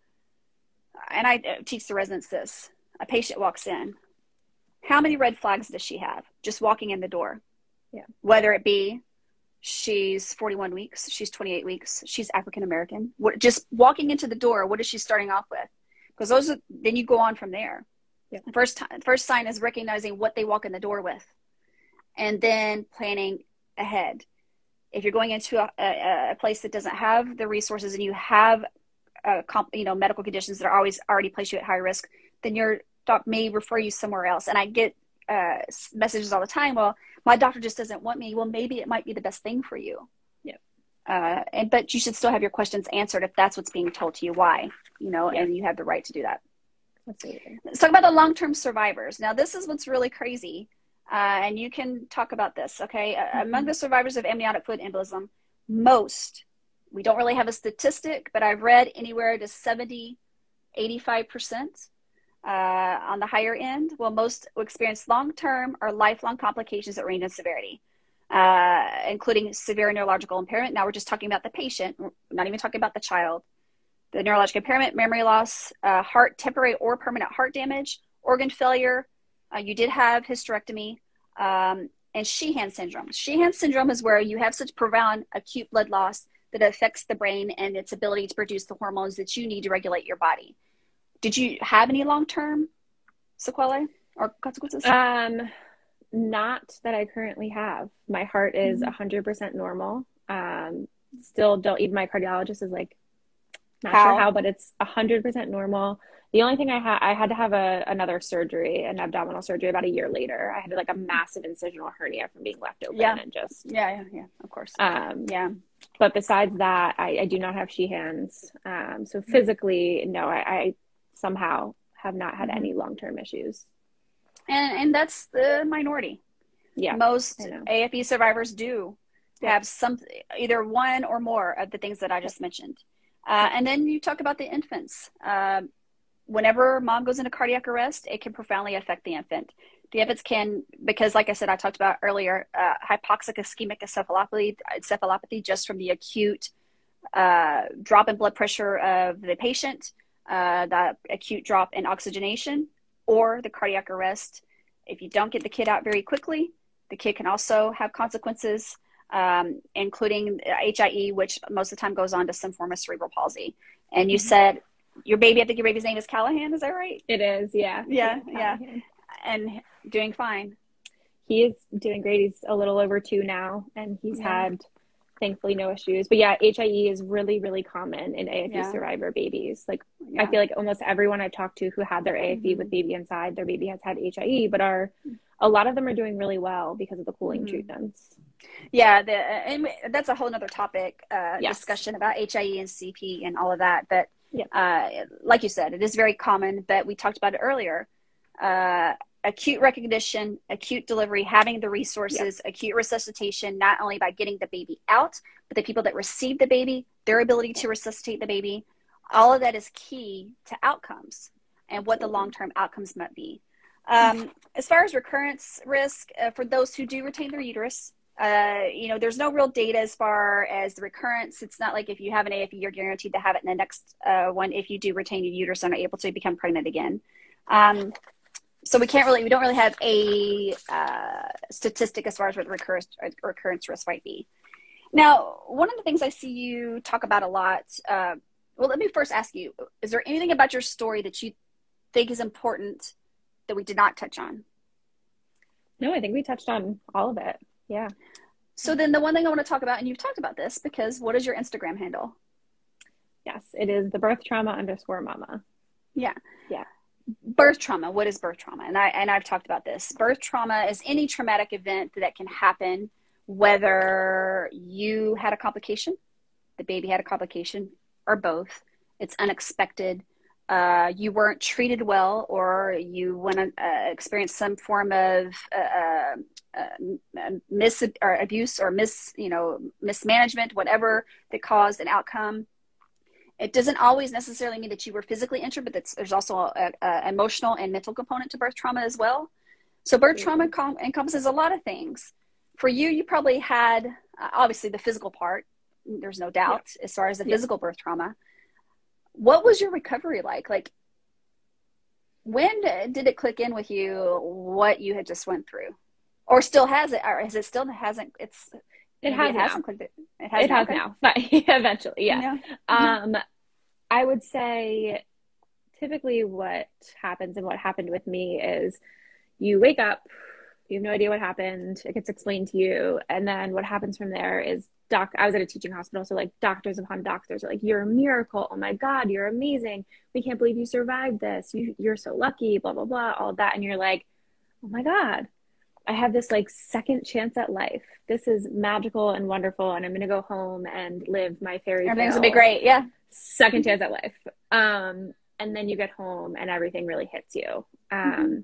And I teach the residents this. A patient walks in. How many red flags does she have just walking in the door? Yeah. Whether it be she's forty-one weeks, she's twenty-eight weeks, she's African American. What, just walking into the door, what is she starting off with? Because those are, then you go on from there. Yeah. First time, first sign is recognizing what they walk in the door with, and then planning ahead. If you're going into a, a, a place that doesn't have the resources, and you have, uh, comp, you know, medical conditions that are always already place you at high risk, then your doc may refer you somewhere else. And I get uh, messages all the time. Well, my doctor just doesn't want me. Well, maybe it might be the best thing for you. Yeah. Uh, and but you should still have your questions answered if that's what's being told to you. Why? You know, yeah. and you have the right to do that. Absolutely. Let's talk about the long-term survivors. Now, this is what's really crazy. Uh, and you can talk about this, okay? Mm-hmm. Among the survivors of amniotic fluid embolism, most, we don't really have a statistic, but I've read anywhere to seventy, eighty-five percent uh, on the higher end. Well, most experience long-term or lifelong complications that range in severity, uh, including severe neurological impairment. Now we're just talking about the patient, we're not even talking about the child. The neurologic impairment, memory loss, uh, heart, temporary or permanent heart damage, organ failure. Uh, you did have hysterectomy, um, and Sheehan syndrome. Sheehan syndrome is where you have such profound acute blood loss that affects the brain and its ability to produce the hormones that you need to regulate your body. Did you have any long-term sequelae or consequences? Um, not that I currently have. My heart is Mm-hmm. one hundred percent normal. Um, still don't, even my cardiologist is like, not how? sure how, but it's one hundred percent normal. The only thing I had, I had to have a, another surgery, an abdominal surgery about a year later. I had like a massive incisional hernia from being left open yeah. and just. Yeah, yeah, yeah, of course. Um, yeah. But besides that, I, I do not have Sheehan's. Um, so physically, no, I, I somehow have not had mm-hmm. any long-term issues. And and that's the minority. Yeah. Most A F E survivors do yeah. have some, either one or more of the things that I just mentioned. Uh, and then you talk about the infants. Uh, whenever mom goes into cardiac arrest, it can profoundly affect the infant. The infants can, because like I said, I talked about earlier, uh, hypoxic ischemic encephalopathy, encephalopathy just from the acute uh, drop in blood pressure of the patient, uh, the acute drop in oxygenation, or the cardiac arrest. If you don't get the kid out very quickly, the kid can also have consequences, um, including H I E, which most of the time goes on to some form of cerebral palsy. And you mm-hmm. said your baby, I think your baby's name is Callahan, is that right? It is, yeah. Yeah, yeah. And doing fine. He is doing great. He's a little over two now, and he's yeah. had, thankfully, no issues. But yeah, H I E is really, really common in A F E yeah. survivor babies. Like, yeah. I feel like almost everyone I've talked to who had their A F E mm-hmm. with baby inside, their baby has had H I E, but are a lot of them are doing really well because of the cooling mm-hmm. treatments. Yeah, the, and that's a whole nother topic, uh, yes. discussion about H I E and C P and all of that. But yeah. uh, like you said, it is very common, but we talked about it earlier. Uh, acute recognition, acute delivery, having the resources, yeah. acute resuscitation, not only by getting the baby out, but the people that receive the baby, their ability to resuscitate the baby, all of that is key to outcomes and what the long-term outcomes might be. Um, as far as recurrence risk, uh, for those who do retain their uterus, uh, you know, there's no real data as far as the recurrence. It's not like if you have an A F E, you're guaranteed to have it in the next uh, one if you do retain your uterus and are able to become pregnant again. Um, so we can't really, we don't really have a uh, statistic as far as what the recurrence, recurrence risk might be. Now, one of the things I see you talk about a lot, uh, well, let me first ask you, is there anything about your story that you think is important that we did not touch on? No, I think we touched on all of it. Yeah. So then the one thing I want to talk about, and you've talked about this, because what is your Instagram handle? Yes, it is the birth trauma underscore mama. Yeah. Yeah. Birth trauma. What is birth trauma? And I, and I've talked about this. Birth trauma is any traumatic event that can happen, whether you had a complication, the baby had a complication, or both. It's unexpected. Uh, you weren't treated well, or you went to uh, experience some form of uh, uh, mis or abuse or mis, you know, mismanagement, whatever that caused an outcome. It doesn't always necessarily mean that you were physically injured, but that's, there's also a, a emotional and mental component to birth trauma as well. So birth trauma com- encompasses a lot of things. For you, you probably had uh, obviously the physical part, there's no doubt yeah. as far as the yeah. physical birth trauma. What was your recovery like? Like, when did it click in with you what you had just went through, or still has it, or is it still hasn't? It's it has it now. hasn't clicked. It, it has it now. has Okay. now, but eventually, yeah. yeah. Um, I would say typically what happens and what happened with me is you wake up, you have no idea what happened. It gets explained to you, and then what happens from there is doc. I was at a teaching hospital, so like doctors upon doctors are like, "You're a miracle! Oh my God, you're amazing! We can't believe you survived this. You, you're so lucky!" Blah blah blah, all of that, and you're like, "Oh my God, I have this like second chance at life. This is magical and wonderful, and I'm gonna go home and live my fairy tale. Everything's gonna be great." Yeah. Second chance at life. Um, and then you get home and everything really hits you. Um, mm-hmm.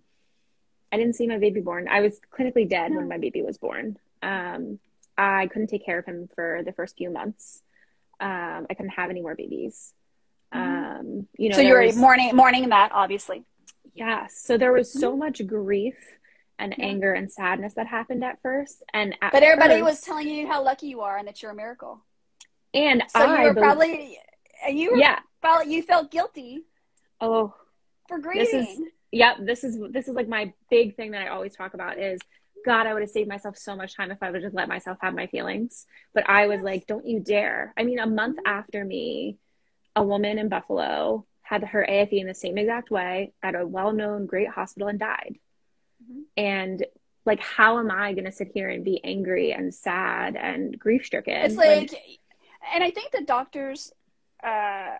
I didn't see my baby born. I was clinically dead no. when my baby was born. Um, I couldn't take care of him for the first few months. Um, I couldn't have any more babies. Mm-hmm. Um, you know, so you were was, mourning, mourning that, obviously. Yeah. So there was so much grief and yeah. anger and sadness that happened at first. And at but everybody first, was telling you how lucky you are and that you're a miracle. And so I you were be- probably, you were yeah. probably, you felt guilty. Oh, for grieving. This is, yeah, this is, this is like my big thing that I always talk about is, God, I would have saved myself so much time if I would have let myself have my feelings. But I was like, don't you dare. I mean, a month after me, a woman in Buffalo had her A F E in the same exact way at a well-known great hospital and died. Mm-hmm. And like, how am I going to sit here and be angry and sad and grief-stricken? It's like, when- and I think the doctors uh,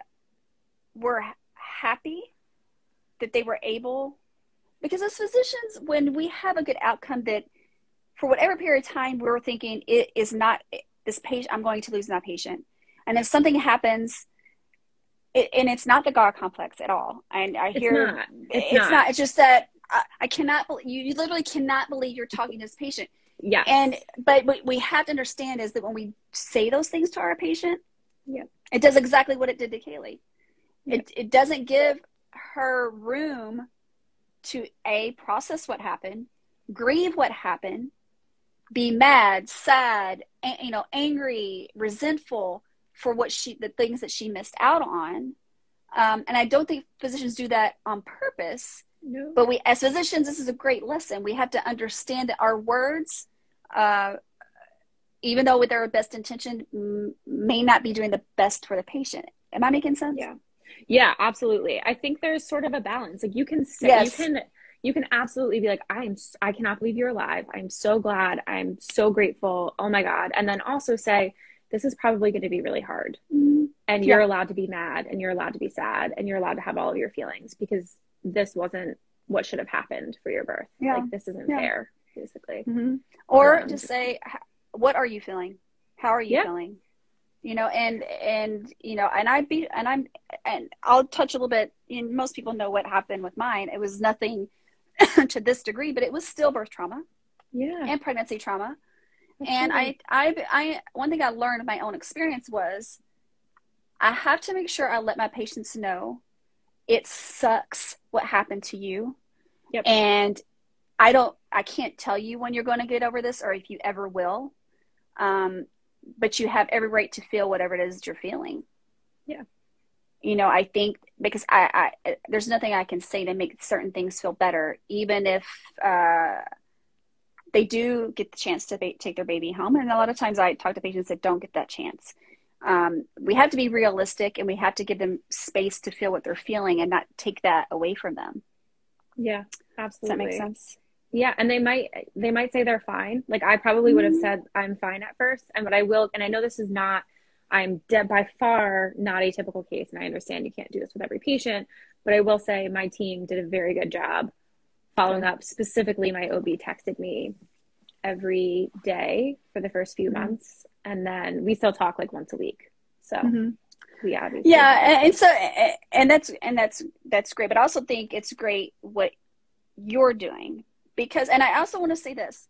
were happy that they were able, because as physicians, when we have a good outcome that for whatever period of time we're thinking it is not this patient, I'm going to lose my patient. And then something happens, it, and it's not the God complex at all. And I hear it's, not. it's, it's not. not, it's just that I, I cannot, you, you literally cannot believe you're talking to this patient. Yeah. And, but what we have to understand is that when we say those things to our patient, yeah, it does exactly what it did to Kaylee. Yeah. It it doesn't give her room to a process what happened, grieve what happened, be mad, sad, a- you know, angry, resentful for what she, the things that she missed out on. Um, and I don't think physicians do that on purpose. No. But we, as physicians, this is a great lesson. We have to understand that our words, uh, even though with their best intention, m- may not be doing the best for the patient. Am I making sense? Yeah. Yeah, absolutely. I think there's sort of a balance. Like you can say, yes. you can, you can absolutely be like, I'm, I cannot believe you're alive. I'm so glad. I'm so grateful. Oh my God. And then also say, this is probably going to be really hard. Mm-hmm. And you're yeah. allowed to be mad and you're allowed to be sad and you're allowed to have all of your feelings because this wasn't what should have happened for your birth. Yeah. Like this isn't yeah. fair, basically. Mm-hmm. Or um, just say, what are you feeling? How are you yeah. feeling? You know, and, and, you know, and I'd be, and I'm, and I'll touch a little bit, you know, most people know what happened with mine. It was nothing to this degree, but it was stillbirth trauma. Yeah. And pregnancy trauma. Absolutely. And I, I, I, one thing I learned in my own experience was I have to make sure I let my patients know it sucks what happened to you. Yep. And I don't, I can't tell you when you're going to get over this or if you ever will. Um, but you have every right to feel whatever it is that you're feeling. Yeah. You know, I think because I, I, there's nothing I can say to make certain things feel better, even if, uh, they do get the chance to ba- take their baby home. And a lot of times I talk to patients that don't get that chance. Um, we have to be realistic and we have to give them space to feel what they're feeling and not take that away from them. Yeah, absolutely. Does that make sense? Yeah. And they might, they might say they're fine. Like I probably would have said I'm fine at first. And what I will, and I know this is not, I'm de- by far not a typical case. And I understand you can't do this with every patient, but I will say my team did a very good job following up. Specifically, my O B texted me every day for the first few mm-hmm. months. And then we still talk like once a week. So mm-hmm. we obviously. Yeah. And, and so, and that's, and that's, that's great. But I also think it's great what you're doing because, and I also want to say this,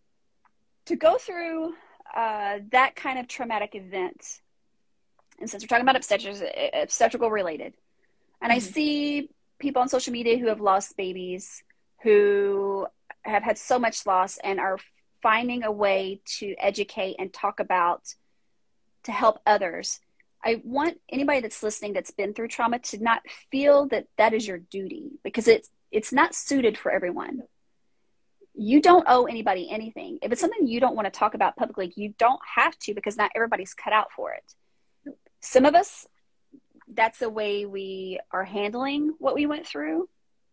to go through uh, that kind of traumatic event. And since we're talking about obstetrics, obstetrical related, and mm-hmm. I see people on social media who have lost babies, who have had so much loss and are finding a way to educate and talk about to help others, I want anybody that's listening that's been through trauma to not feel that that is your duty, because it's it's not suited for everyone. You don't owe anybody anything. If it's something you don't want to talk about publicly, you don't have to, because not everybody's cut out for it. Some of us, that's the way we are handling what we went through.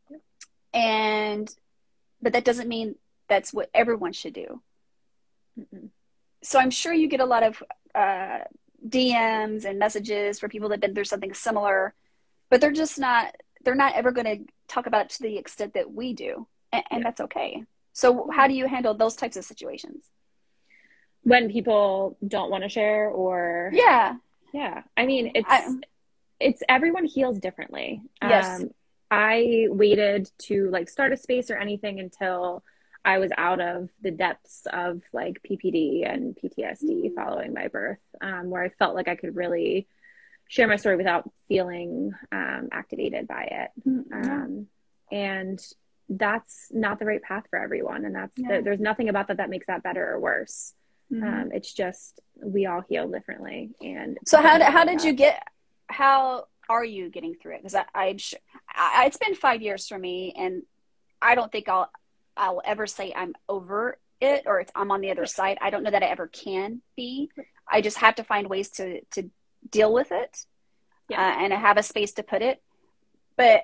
And, but that doesn't mean that's what everyone should do. Mm-mm. So I'm sure you get a lot of uh, D Ms and messages for people that have been through something similar, but they're just not, they're not ever going to talk about it to the extent that we do. And, and yeah. that's okay. So how do you handle those types of situations? When people don't want to share, or yeah. Yeah. I mean, it's, I, it's everyone heals differently. Yes. Um, I waited to like start a space or anything until I was out of the depths of like P P D and P T S D mm-hmm. following my birth, um, where I felt like I could really share my story without feeling um, activated by it. Mm-hmm. Um, and that's not the right path for everyone. And that's, yeah. there's nothing about that that makes that better or worse. Mm-hmm. Um, it's just, we all heal differently. And so how did, how did you get, how are you getting through it? Because I, I, I, it's been five years for me, and I don't think I'll, I'll ever say I'm over it, or it's, I'm on the other side. I don't know that I ever can be. I just have to find ways to, to deal with it, yeah. uh, and I have a space to put it. But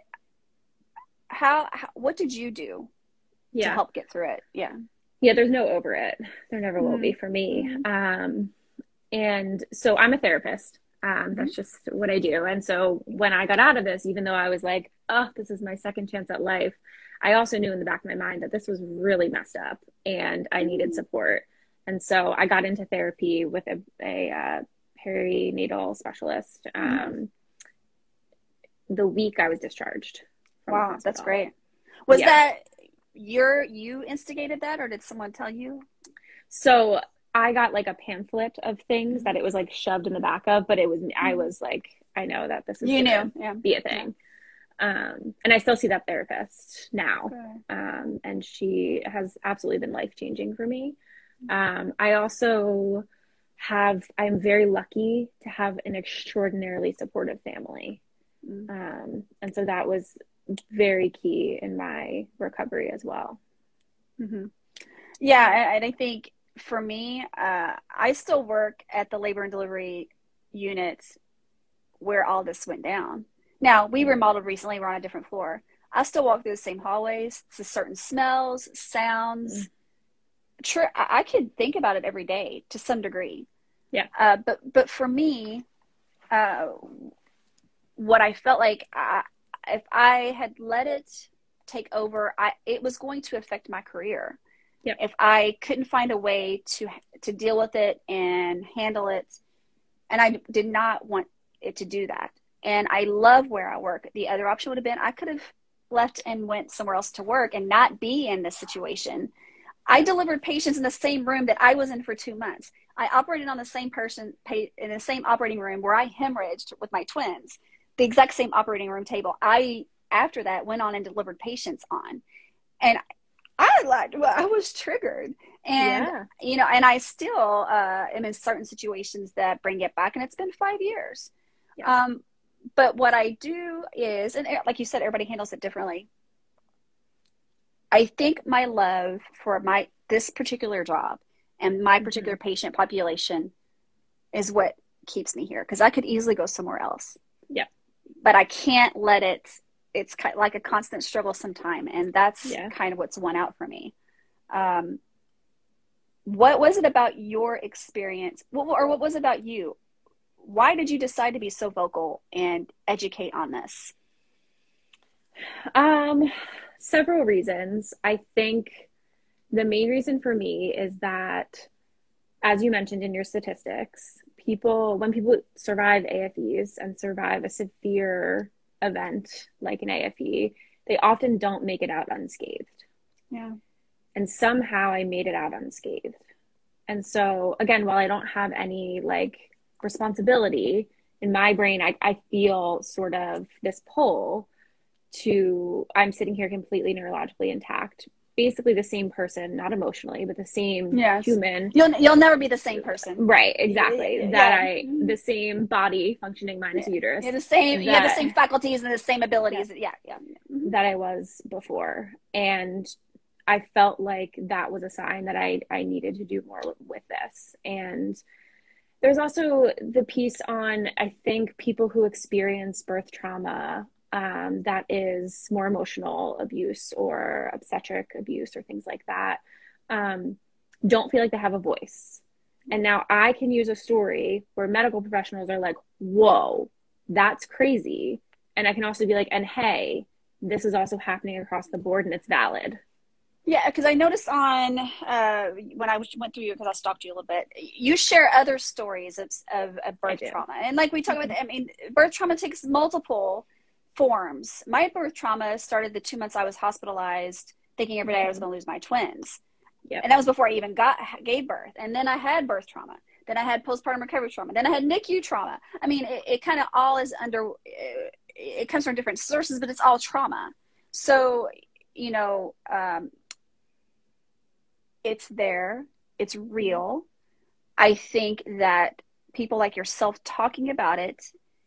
how, how what did you do yeah. to help get through it? Yeah. Yeah. There's no over it. There never mm-hmm. will be for me. Mm-hmm. Um, and so I'm a therapist. Um, mm-hmm. That's just what I do. And so when I got out of this, even though I was like, oh, this is my second chance at life, I also knew in the back of my mind that this was really messed up and I needed support. And so I got into therapy with a, a uh, perinatal specialist um, mm-hmm. the week I was discharged. Wow, that's great. Was yeah. that your, you instigated that, or did someone tell you? So I got like a pamphlet of things that it was like shoved in the back of, but it was, mm-hmm. I was like, I know that this is you gonna knew. Yeah. be a thing. Um, and I still see that therapist now. Okay. Um, and she has absolutely been life-changing for me. Um, I also have, I'm very lucky to have an extraordinarily supportive family. Mm-hmm. Um, and so that was very key in my recovery as well. Mm-hmm. Yeah. And I think for me, uh, I still work at the labor and delivery unit where all this went down. Now, we remodeled recently. We're on a different floor. I still walk through the same hallways. It's the certain smells, sounds. Mm-hmm. True, I-, I could think about it every day to some degree. Yeah. Uh, but but for me, uh, what I felt like, I, if I had let it take over, I it was going to affect my career. Yep. If I couldn't find a way to to deal with it and handle it, and I did not want it to do that. And I love where I work. The other option would have been I could have left and went somewhere else to work and not be in this situation. I delivered patients in the same room that I was in for two months. I operated on the same person in the same operating room where I hemorrhaged with my twins, the exact same operating room table. I, after that, went on and delivered patients on. And I like, well, I was triggered. And, yeah. you know, and I still uh, am in certain situations that bring it back. And it's been five years. Yeah. Um, But what I do is, and like you said, everybody handles it differently. I think my love for my this particular job and my particular mm-hmm. patient population is what keeps me here, because I could easily go somewhere else. Yeah. But I can't let it, it's kind of like a constant struggle sometime. And that's yeah. kind of what's won out for me. Um, what was it about your experience? What, or what was it about you? Why did you decide to be so vocal and educate on this? Um, several reasons. I think the main reason for me is that, as you mentioned in your statistics, people, when people survive A F Es and survive a severe event like an A F E, they often don't make it out unscathed. Yeah. And somehow I made it out unscathed. And so, again, while I don't have any like responsibility in my brain, I, I feel sort of this pull to, I'm sitting here completely neurologically intact. basically the same person, not emotionally, but the same yes. human. You'll you'll never be the same person. Right, exactly. Yeah. That I the same body functioning minus yeah. uterus. Yeah, the same that, you have the same faculties and the same abilities. Yeah, yeah. yeah. That I was before. And I felt like that was a sign that I I needed to do more with this. And there's also the piece on, I think, people who experience birth trauma Um, that is more emotional abuse or obstetric abuse or things like that, um, don't feel like they have a voice. And now I can use a story where medical professionals are like, whoa, that's crazy. And I can also be like, and hey, this is also happening across the board and it's valid. Yeah, because I noticed on, uh, when I went through you, because I stalked you a little bit, you share other stories of, of, of birth trauma. And like we talk mm-hmm. about, I mean, birth trauma takes multiple forms. My birth trauma started the two months I was hospitalized, thinking every day I was going to lose my twins. Yep. And that was before I even got gave birth. And then I had birth trauma. Then I had postpartum recovery trauma. Then I had N I C U trauma. I mean, it, it kind of all is under, it, it comes from different sources, but it's all trauma. So, you know, um, it's there. It's real. I think that people like yourself talking about it,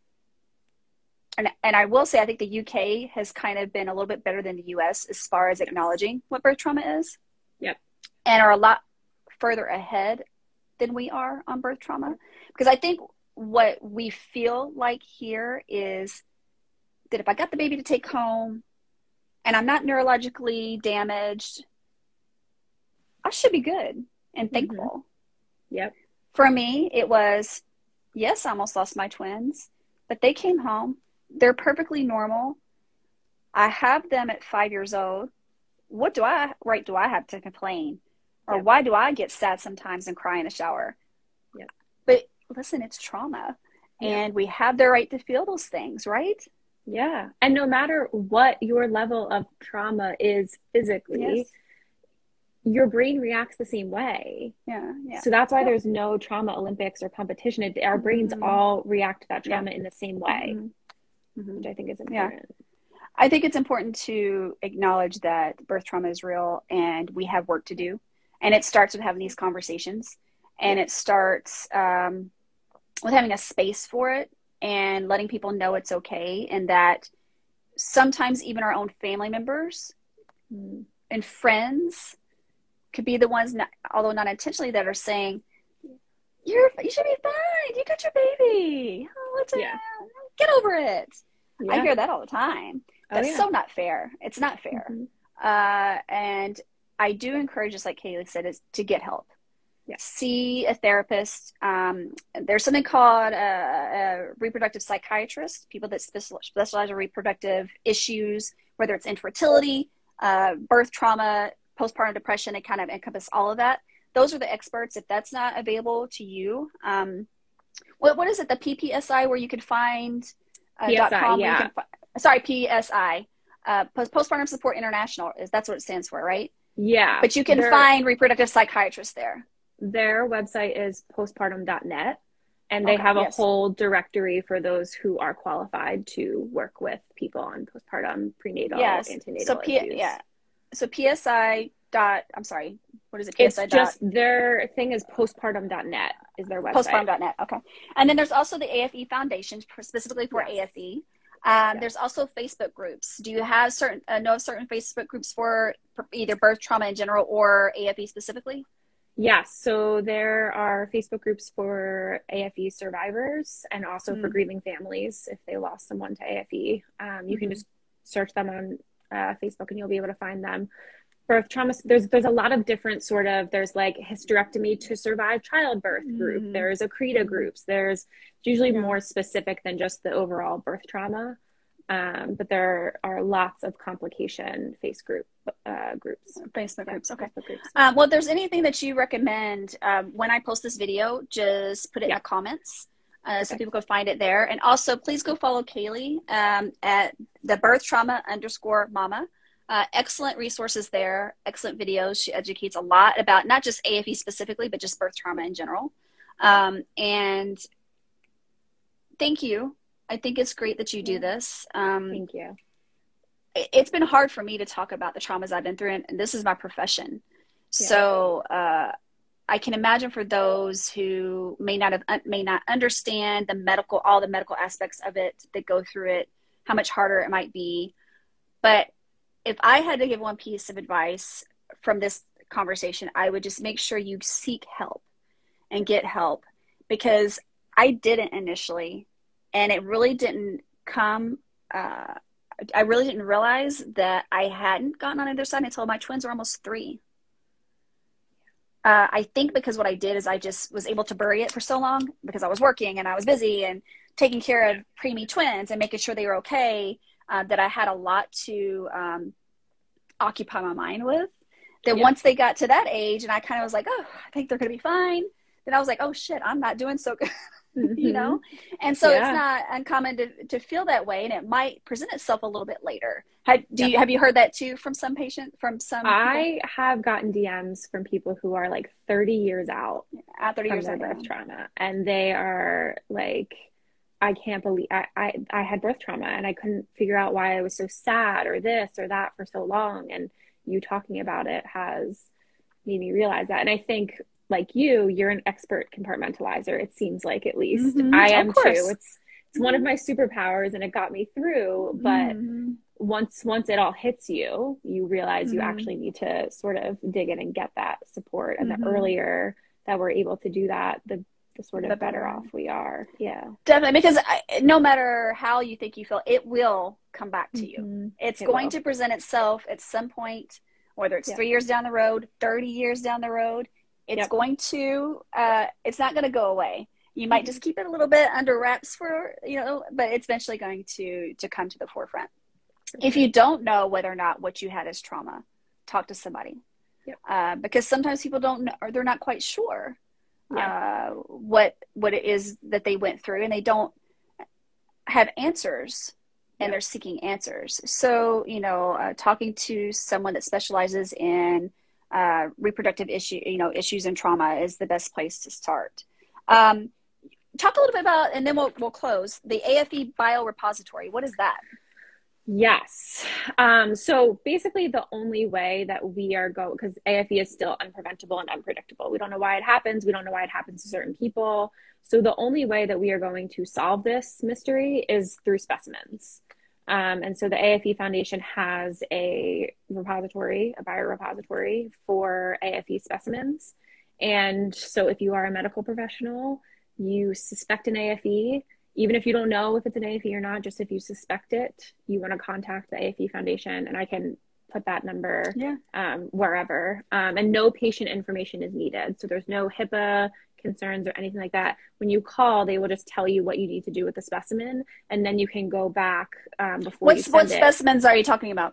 And, and I will say, I think the U K has kind of been a little bit better than the U S as far as acknowledging what birth trauma is. Yep. And are a lot further ahead than we are on birth trauma. Because I think what we feel like here is that if I got the baby to take home and I'm not neurologically damaged, I should be good and thankful. Mm-hmm. Yep. For me, it was, yes, I almost lost my twins, but they came home. They're perfectly normal. I have them at five years old. What do I, right, do I have to complain? Or yep. why do I get sad sometimes and cry in the shower? Yep. But listen, it's trauma. Yep. And we have the right to feel those things, right? Yeah. And no matter what your level of trauma is physically, yes. your brain reacts the same way. Yeah. yeah. So that's why there's no trauma Olympics or competition. It, our brains mm-hmm. all react to that trauma yeah. in the same way. Mm-hmm. Which I think is important. Yeah. I think it's important to acknowledge that birth trauma is real and we have work to do. And it starts with having these conversations, and it starts um, with having a space for it and letting people know it's okay. And that sometimes even our own family members mm. and friends could be the ones, not, although not intentionally, that are saying, You're, you should be fine. You got your baby. Oh, what's yeah. Get over it. Yeah. I hear that all the time. That's oh, yeah. so not fair. It's not fair. Mm-hmm. Uh, and I do encourage, just like Kaylee said, is to get help. Yeah. See a therapist. Um, there's something called a, a reproductive psychiatrist, people that specialize in reproductive issues, whether it's infertility, uh, birth trauma, postpartum depression. They kind of encompass all of that. Those are the experts. If that's not available to you, um, what what is it? The P P S I, where you can find uh, P S I, .com, yeah. Can, sorry, P S I, uh, Postpartum Support International. Is that's what it stands for, right? Yeah. But you can their, find reproductive psychiatrists there. Their website is postpartum dot net, and they okay, have a yes. whole directory for those who are qualified to work with people on postpartum, prenatal, yes. antenatal so P- abuse. Yeah. So P S I dot, I'm sorry, what is it? P S I it's just, dot, their thing is postpartum dot net is their website. postpartum dot net, okay. And then there's also the A F E Foundation, specifically for yes. A F E. Um, yeah. There's also Facebook groups. Do you have certain, uh, know of certain Facebook groups for, for either birth trauma in general or A F E specifically? Yes. So there are Facebook groups for A F E survivors and also mm. for grieving families if they lost someone to A F E. Um, you mm-hmm. can just search them on uh, Facebook and you'll be able to find them. Birth trauma, there's there's a lot of different sort of, there's like hysterectomy to survive childbirth group. Mm-hmm. There's ACRETA groups. There's usually yeah. more specific than just the overall birth trauma. Um, but there are lots of complication face group uh, groups. Facebook yeah, groups, okay. Facebook groups. Um, well, if there's anything that you recommend, um, when I post this video, just put it yeah. in the comments uh, okay. so people can find it there. And also, please go follow Kaylee um, at the birth trauma underscore mama. Uh, excellent resources there, excellent videos. She educates a lot about not just A F E specifically, but just birth trauma in general. Um, and thank you. I think it's great that you do this. Um, Thank you. it's been hard for me to talk about the traumas I've been through, and, and this is my profession. Yeah. So uh, I can imagine for those who may not have, may not understand the medical, all the medical aspects of it that go through it, how much harder it might be. But if I had to give one piece of advice from this conversation, I would just make sure you seek help and get help, because I didn't initially, and it really didn't come, uh, I really didn't realize that I hadn't gotten on either side until my twins were almost three. Uh, I think because what I did is I just was able to bury it for so long because I was working and I was busy and taking care of preemie twins and making sure they were okay, uh, that I had a lot to um, occupy my mind with. That yeah. once they got to that age and I kind of was like, oh, I think they're going to be fine. Then I was like, oh shit, I'm not doing so good. Mm-hmm. You know? And so yeah. it's not uncommon to, to feel that way, and it might present itself a little bit later. Have, do yeah. you, have you heard that too from some patient, from some I people? have gotten D Ms from people who are like thirty years out at thirty from years their out, birth yeah. trauma. And they are like, I can't believe I, I, I had birth trauma and I couldn't figure out why I was so sad or this or that for so long. And you talking about it has made me realize that. And I think, like you, you're an expert compartmentalizer. It seems like, at least mm-hmm. I am too. It's it's mm-hmm. one of my superpowers, and it got me through. But mm-hmm. once once it all hits you, you realize mm-hmm. you actually need to sort of dig in and get that support. And mm-hmm. the earlier that we're able to do that, the the sort of the better off we are. Yeah, definitely. Because I, no matter how you think you feel, it will come back to you. Mm-hmm. It's it going will. to present itself at some point, whether it's yeah. three years down the road, thirty years down the road. It's yep. going to, uh, it's not going to go away. You might just keep it a little bit under wraps for, you know, but it's eventually going to, to come to the forefront. Okay. If you don't know whether or not what you had is trauma, talk to somebody. Yep. Uh, because sometimes people don't know, or they're not quite sure yeah. uh, what, what it is that they went through, and they don't have answers, and yep. they're seeking answers. So, you know, uh, talking to someone that specializes in uh, reproductive issue, you know, issues and trauma is the best place to start. Um, talk a little bit about, and then we'll, we'll close, the A F E biorepository. What is that? Yes. Um, so basically the only way that we are going, because A F E is still unpreventable and unpredictable. We don't know why it happens. We don't know why it happens to certain people. So the only way that we are going to solve this mystery is through specimens. Um, and so the A F E Foundation has a repository, a biorepository for A F E specimens. And so if you are a medical professional, you suspect an A F E, even if you don't know if it's an A F E or not, just if you suspect it, you want to contact the A F E Foundation, and I can put that number yeah. um, wherever. Um, and no patient information is needed. So there's no HIPAA concerns or anything like that. When you call, they will just tell you what you need to do with the specimen, and then you can go back um, before What's, you send what it. specimens are you talking about?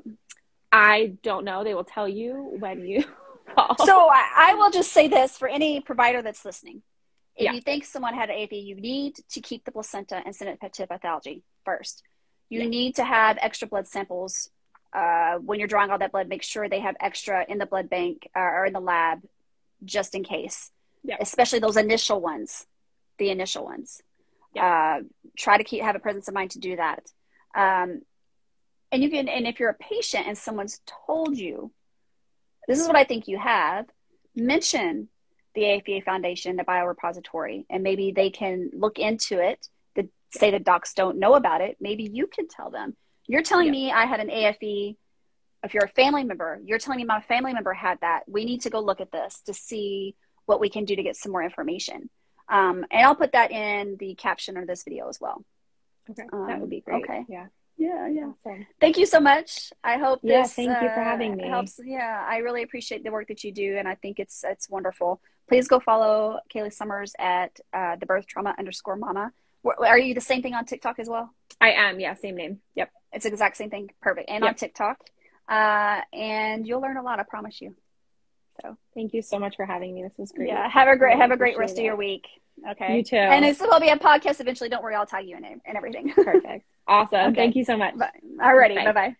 I don't know. They will tell you when you call. So I, I will just say this for any provider that's listening. If yeah. you think someone had an A F E, you need to keep the placenta and send it to pathology first. You yeah. need to have extra blood samples. Uh, when you're drawing all that blood, make sure they have extra in the blood bank uh, or in the lab, just in case. Yeah. Especially those initial ones, the initial ones. Yeah. Uh, try to keep have a presence of mind to do that. Um, and you can, and if you're a patient and someone's told you, this is what I think you have, mention the A F E Foundation, the biorepository, and maybe they can look into it. The, say the docs don't know about it. Maybe you can tell them. You're telling yeah. me I had an A F E. If you're a family member, you're telling me my family member had that. We need to go look at this to see what we can do to get some more information. Um, and I'll put that in the caption of this video as well. Okay, um, that would be great. Okay. Yeah. Yeah, yeah. Awesome. Thank you so much. I hope this yeah, thank you for uh, having me. helps. Yeah, I really appreciate the work that you do, and I think it's it's wonderful. Please go follow Kaylee Summers at uh, the birth trauma underscore mama. Are you the same thing on TikTok as well? I am. Yeah, same name. Yep, it's the exact same thing. Perfect. And yep. on TikTok, uh, and you'll learn a lot. I promise you. So thank you so much for having me. This was great. Yeah, have a great I have a great rest it. of your week. Okay. You too. And it's will be a podcast eventually. Don't worry, I'll tag you in it and everything. Perfect. Awesome. Okay. Thank you so much. Alrighty. Bye bye.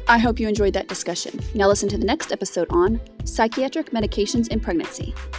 I hope you enjoyed that discussion. Now listen to the next episode on psychiatric medications in pregnancy.